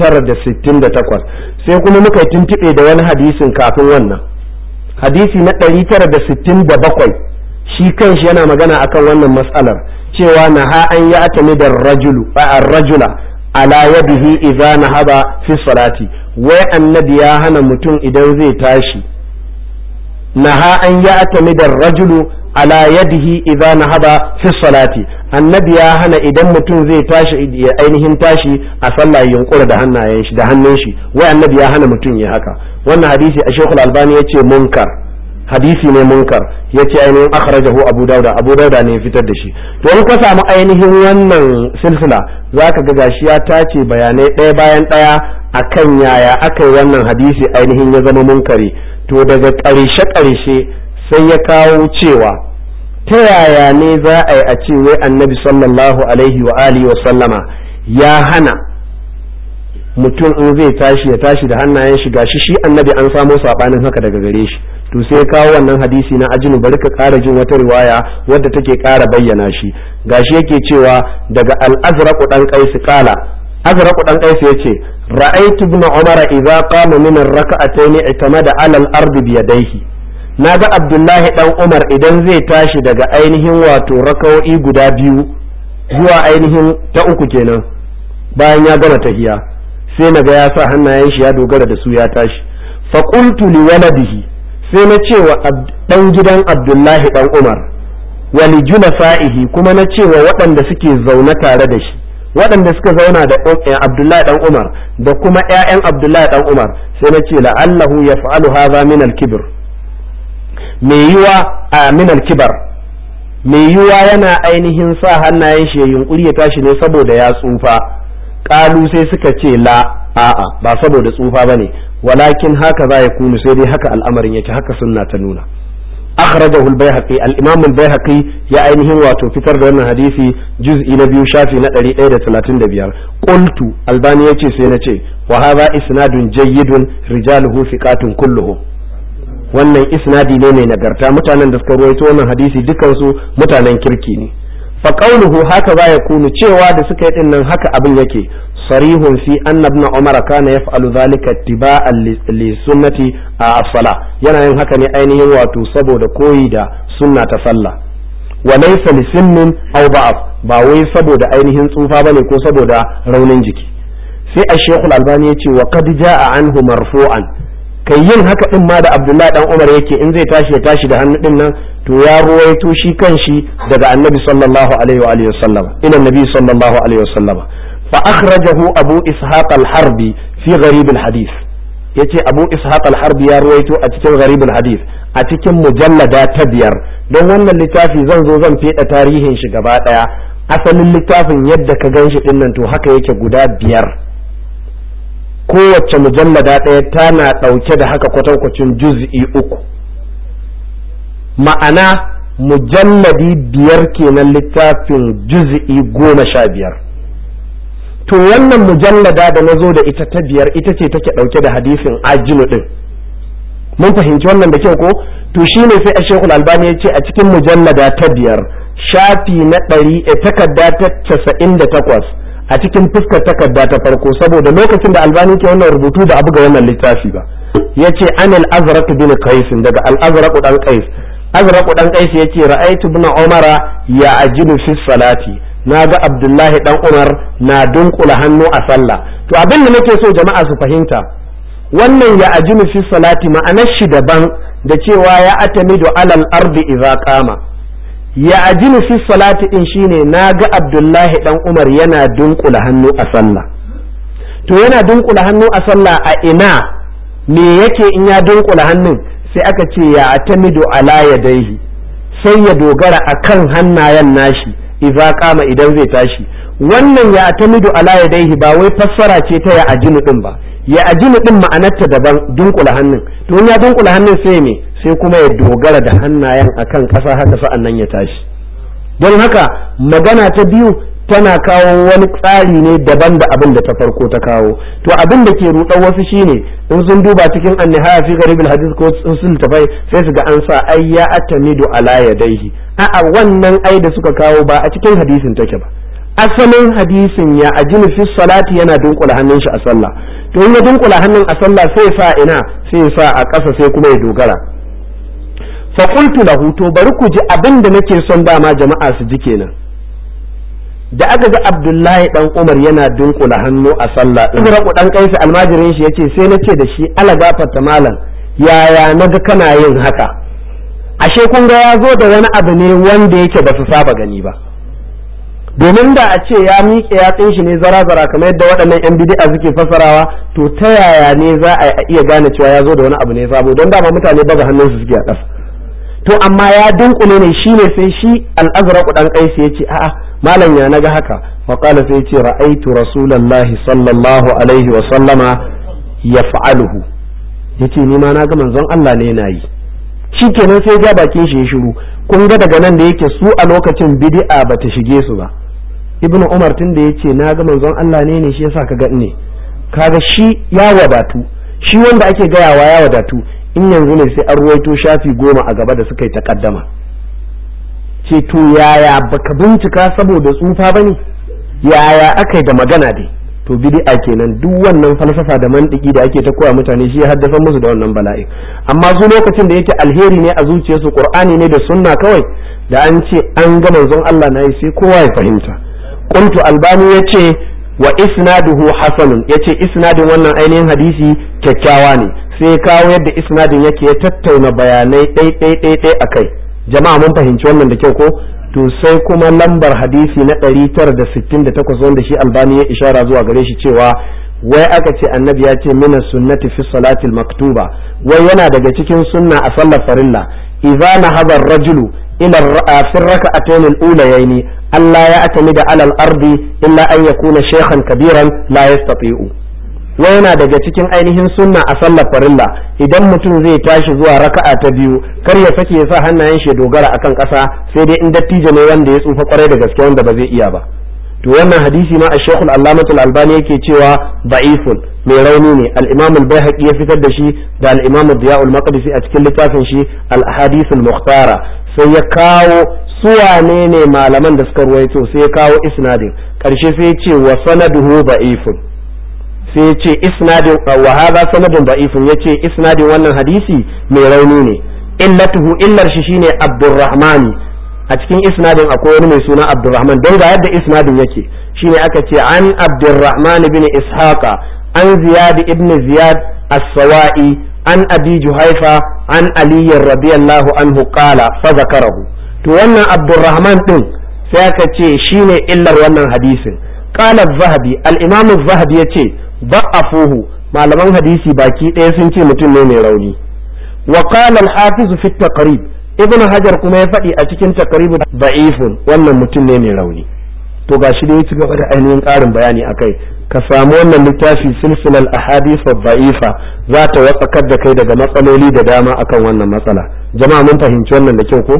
968 sai kuma muka tuntuɓe da wani hadisin kafin wannan hadisi na 967 shi kanshi yana magana akan wannan mas'alar cewa naha an ya atami da rajula ala yadihi idza nahaba fi salati, wai annabi ya hana mutum idan zai tashi. naha an ya atami da rajulu ala yadihi idza nahaba fi salati, annabi ya hana idan mutum zai tashi ya ainihin tashi a sallah yunkura da hannayen shi da hannun shi, wai annabi ya hana mutum ya haka. wannan hadisi a Sheikhul Albani yace munkar, hadisi ne munkar, yace ainihin akhrajahu Abu Dauda ne ya fitar da shi. To in ka samu ainihin wannan silsila zaka ga gashi ya tace bayanai ɗaya bayan ɗaya akan yaya aka yi wannan hadisi ainihin ya zama munkari. To daga ƙarshe sai ya kawo cewa ta yaya ne za a yi a ce wai annabi sallallahu alaihi wa alihi wa sallama ya hana mutum in zai tashi ya tashi da hannayen shi, gashi shi annabi an samo sabanin haka daga gare shi. To sai kawo wannan hadisi na ajinu, bari ka ƙara jin wata riwaya wadda take ƙara bayyana shi. Gashi yake cewa daga al-Azraq dan Qais qala, Azraq dan Qais yace ra'aytu ibn Umar idza qama min ar-rak'atayn itamada 'ala al-ard bi yadayhi, naga Abdullahi dan Umar idan zai tashi daga ainihin wato raka'o'i guda biyu zuwa ainihin ta uku kenan bayan ya gama tahiyya, sai naga ya sa hannayen shi ya dogara da su ya tashi. Fa qultu li waladihi, sai na ce wa ɗan gidan Abdullahi ɗan Umar, wali julafa'ihi, kuma na ce wa waɗanda suke zaune tare da shi, waɗanda suka zauna da Abdullahi ɗan Umar da kuma ‘ya'yan Abdullahi ɗan Umar, sai na ce la'allahu ya fa'alu haza min al-kibr, mai yiwa a min al-kibar, mai yiwa yana ainihin sa hannayen shi ya yunkuri ya tashi ne saboda ya tsufa. Ƙalu sai suka ce la, a'a ba saboda tsufa bane, walakin haka za ya kunu, sai dai haka al'amarin yake, haka sunna ta nuna. akhrajahu al-Baihaqi, al-Imam al-Baihaqi ya ainihin wato fitar da wannan hadisi juz'i na 2 shafi na 135. qultu, Albani yace sai nace wa hadha isnadun jayyidun rijaluhu thiqatun kulluhum, wannan isnadi ne mai nagarta, mutanen da suka ruwaito wannan hadisi dukan su mutanen kirki ne. fa qawluhu haka za ya kunu, cewa da suka yi din nan haka abin yake, sarihun fi anna ibn Umar kana yaf'alu dhalika ittiba'an li sunnati as-salah, yana yin haka ne ainihin wato saboda koyi da sunna ta sallah, wa laysa li sinnin aw ba'af, ba wai saboda ainihin tsufa bane ko saboda raunin jiki. sai Sheikh Al-Albani yace wa qad ja'a anhu marfu'an, kai yin haka din ma da Abdullahi dan Umar yake in zai tashi ya tashi da hannu din nan, to ya ruwaito shi kanshi daga Annabi sallallahu alaihi wa alihi wasallam, ila Nabi sallallahu alaihi wasallam. fa akhrajahu Abu Ishaq al-Harbi fi Gharib al-Hadith, yace Abu Ishaq al-Harbi ya ruwaito a cikin Gharib al-Hadith a cikin mujallada ta 5. don wannan littafi zan zo zan feda tarihin shi gaba daya, asalin littafin yadda ka ganshi din nan to haka yake guda 5, kowace mujallada ɗaya tana ɗauke da haka kwatankwacin juz'i 3, ma'ana mujalladi 5 kenan littafin juz'i 15. to wannan mujallada da na zo da ita ta 5 ita ce take ɗauke da hadisin ajinu ɗin. mun fahimci wannan da kyau ko? to shine sai a Sheikhul Albani ya ce a cikin mujallada ta 5 shafi na 100 takarda ta 98 a cikin fuskar takarda ta farko, saboda lokacin da Albani ke wannan rubutu da abu ga wannan littafi ba, yace anil azraq bin qais, daga al azraq dan qais. azraq dan qais yace ra'aytu ibn umara ya ajilu fi salati, naga Abdullahi dan Umar na dunkula hannu a sallah. to abin da nake so jama'a su fahimta, wannan ya ajilu fi salati ma'anar shi daban, da cewa ya atamidu alal ardi idza qama ya ajinu fi salati din shine naga Abdullahi dan Umar yana dunkula hannu a sallah to yana dunkula hannu a sallah a ina me yake in ya dunkula hannun sai aka ce ya atamidu ala yadayhi sai ya dogara akan hannayen nashi idza qama idan zai tashi wannan ya atamidu ala yadayhi ba wai fassara ce ta ya ajinu din ba ya ajinu din ma'anarta daban dunkula hannun to in ya dunkula hannun sai me sai kuma ya dogara da hannayen akan ƙasa haka sa'an nan ya tashi don haka magana ta biyu tana kawo wani tsari ne daban da abin da ta farko ta kawo to abin da ke ruɗar wasu shine in sun duba cikin an-nihaya fi gharib al-hadith ko sun tafai sai su ga an sa ay ya atamidu ala yadayhi a'a wannan ai da suka kawo ba a cikin hadisin take ba asalin hadisin ya ajinu fi salati yana dunkula hannun shi a sallah to in ya dunkula hannun a sallah sai sa ina sai sa a ƙasa sai kuma ya dogara fa qultu lahu to bari ku ji abin da nake son dama jama'a su ji kenan da aka ga Abdullahi dan Umar yana dunkula hannu a sallah Ibrahim dan Kaisi almajirin shi yace sai nace da shi ala gafarta malam yaya naga kana yin haka ashe kun ga ya zo da wani abu ne wanda yake ba su saba gani ba domin da a ce ya miƙe yatsun shi ne zara-zara kamar yadda waɗannan yan bid'a suke fasarawa to ta yaya ne za a iya gane cewa ya zo da wani abu ne sabo don dama mutane baza hannunsu suke a ƙasa to amma ya dunkule ne shine sai shi al-azraq dan Kaisi yace a'a malam ya naga haka fa qala sai yace ra'aytu rasulullahi sallallahu alaihi wa sallama yaf'aluhu yace ni ma naga manzon Allah ne yana yi shikenan sai ga bakin shi ya shiru kun ga daga nan da yake su a lokacin bid'a bata shige su ba ibnu umar tun da yace naga manzon Allah ne shi yasa kaga ne kaga shi ya wadatu shi wanda ake gayawa ya wadatu in yanzu ne sai an ruwaito shafi 10 a gaba da suka yi takaddama ce to yaya baka bincika saboda tsufa bane yaya akai da magana dai to bid'a kenan duk wannan falsafa da mantiki da ake ta koya mutane shi ya haddasa musu da wannan bala'i amma su lokacin da yake alheri ne a zuciyarsu qur'ani ne da sunna kawai da an ce an ga manzon Allah nayi sai kowa ya fahimta qultu albani yace wa isnaduhu hasanun yace isnadin wannan ainihin hadisi kyakkyawa ne sai kawo yadda isnadin yake ya tattauna bayanai ɗai akai jama'a mun fahimci wannan da kyau ko to sai kuma lambar hadisi na 968 wanda shi albani ya ishara zuwa gare shi cewa wai aka ce annabi ya ce mina sunnati fi salatil maktuba wai yana daga cikin sunna a sallar farilla idza nahaba ar-rajulu ila fi rak'atayn al-ulayayn alla ya'tamida ala al-ardi illa an yakuna shaykhan kabiran la yastati'u wai yana daga cikin ainihin sunna a sallar farilla idan mutum zai tashi zuwa raka'a ta biyu kar ya sake ya sa hannayen shi dogara akan ƙasa sai dai in dattijo ne wanda ya tsufa kwarai da gaske wanda ba zai iya ba to wannan hadisi ma ash-shaykh al-allamah al-albani yake cewa da'ifun mai rauni ne al-imam al-baihaqi ya fitar da shi da al-imam ad-diya al-maqdisi a cikin littafin shi al-ahadith al-mukhtara sai ya kawo su wane ne malaman da suka ruwaito sai ya kawo isnadin karshe sai ya ce wa sanaduhu da'ifun sai ya ce isnadin wa hadha sanadun da'ifun yace isnadin wannan hadisi mai rauni ne illatuhu illar shi shine Abdurrahman a cikin isnadin akwai wani mai suna Abdurrahman don ga yadda isnadin yake shine aka ce an Abdurrahman ibn Ishaqa an Ziyad ibn Ziyad as-Sawa'i an Abi Juhaifa an Ali radiyallahu anhu qala fa zakarahu to wannan Abdurrahman din sai aka ce shine illar wannan hadisin qala az-Zahabi al-Imam az-Zahabi yace ضعفوه malaman hadisi baki ɗaya sun ce mutum ne mai rauni wa qala al-hafiz fi at-taqrib ibn hajar kuma ya faɗi a cikin taqrib da'ifun wannan mutum ne mai rauni to gashi da ya ci gaba da ainihin ƙarin bayani akai ka samu wannan littafi silsilal ahadith ad-da'ifa za ta watsakar da kai daga matsaloli da dama akan wannan matsala jama'a mun fahimci wannan da kyau ko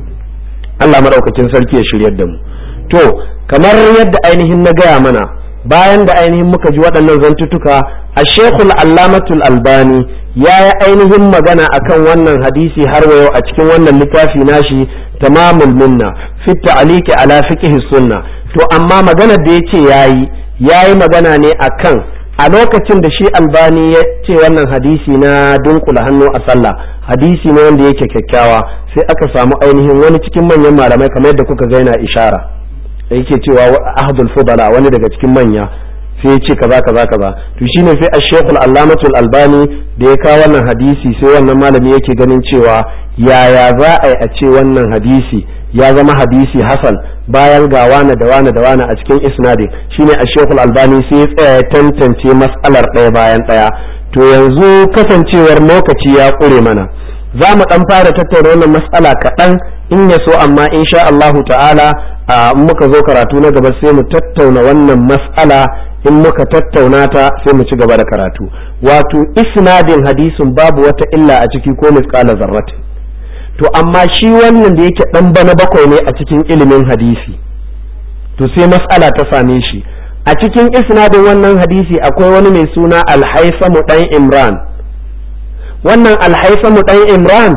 Allah madaukakin sarki ya shiryar da mu to kamar yadda ainihin na gaya mana bayan da ainihin muka ji waɗannan zantutuka a shekul allamatul albani ya yi ainihin magana akan wannan hadisi har wa yau a cikin wannan littafi nashi tamamul minna fi ta'liqi ala fiqh sunna to amma maganar da yace yayi magana ne akan a lokacin da shi albani ya ce wannan hadisi na dunkula hannu a sallah hadisi ne wanda yake kyakkyawa sai aka samu ainihin wani cikin manyan malamai kamar yadda kuka ga yana ishara da yake cewa ahadul fudala wani daga cikin manya sai ya ce kaza kaza kaza. To shine sai Ash-Shaykh Al-Allamah Al-Albani da ya kawo wannan hadisi sai wannan malami yake ganin cewa yaya za a yi a ce wannan hadisi ya zama hadisi hasan bayan ga wani da wani da wani a cikin isnadin. Shine Ash-Shaykh Al-Albani sai ya tsaya ya tantance mas'alar ɗaya bayan ɗaya. To yanzu kasancewar lokaci ya ƙure mana, za mu ɗan fara tattauna wannan mas'ala kaɗan in ya so, amma insha Allahu ta'ala in muka zo karatu na gaba sai mu tattauna wannan mas'ala. In muka tattauna ta sai mu ci gaba da karatu. Wato isnadin hadisin babu wata illa a ciki ko misqala zarratin. To amma shi wannan da yake dan bana bakwai ne a cikin ilimin hadisi, to sai mas'ala ta same shi. A cikin isnadin wannan hadisi akwai wani mai suna Al-Haytham dan Imran. Wannan Al-Haytham dan Imran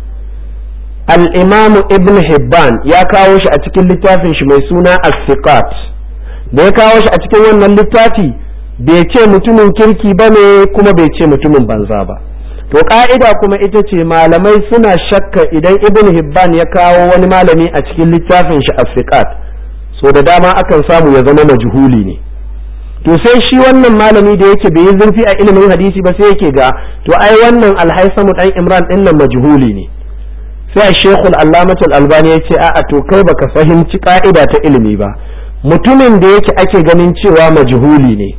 al-Imam Ibn Hibban ya kawo shi a cikin littafin shi mai suna As-Siqat. Da ya kawo shi a cikin wannan littafi bai ce mutumin kirki ba ne kuma bai ce mutumin banza ba. To ka'ida kuma ita ce malamai suna shakka idan Ibn Hibban ya kawo wani malami a cikin littafin shi As-Siqat, so da dama akan samu ya zama majhuli ne. To sai shi wannan malami da yake bai yi zurfi a ilimin hadisi ba sai yake ga to ai wannan Al-Haytham dan Imran din nan majhuli ne. Sai Shaykh Al-Allamah Al-Albani ya ce a'a to kai baka fahimci ka'ida ta ilimi ba. Mutumin da yake ake ganin cewa majhuli ne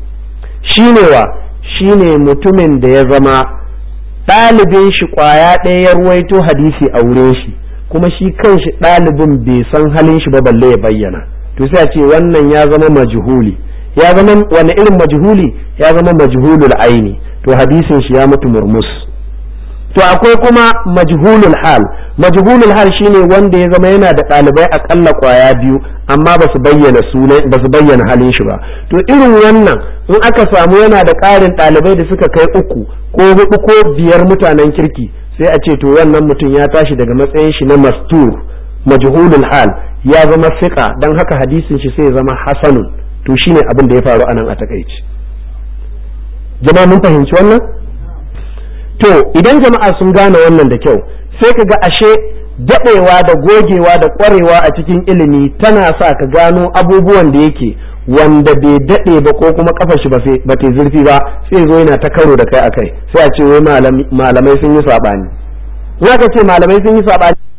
shine mutumin da ya zama ɗalibin shi ƙwaya ɗaya ya ruwaito hadisi a wurin shi, kuma shi kanshi ɗalibin bai san halin shi ba balle ya bayyana. To sai a ce wannan ya zama majhuli. Ya zama wani irin majhuli? Ya zama majhulul aini. To hadisin shi ya mutu murmus. To akwai kuma majhulul hal. Majhulul hal shine wanda ya zama yana da ɗalibai akalla ƙwaya biyu amma ba su bayyana halin shi ba. To irin wannan in aka samu yana da ƙarin ɗalibai da suka kai 3 ko 4 ko 5 mutanen kirki, sai a ce to wannan mutum ya tashi daga matsayin shi na mastur majhulul hal ya zama fiqa, dan haka hadisin shi sai ya zama hasanun. To shine abin da ya faru anan a takeici. Jama'a mun fahimci wannan? To idan jama'a sun gane wannan da kyau, sai ka ga ashe daɗewa da gogewa da ƙwarewa a cikin ilimi tana sa ka gano abubuwan da yake wanda bai daɗe ba ko kuma kafar shi ba ta zurfi ba, sai zo yana ta karo da kai akai, sai a ce wai malamai sun yi saɓani. In aka ce malamai sun yi saɓani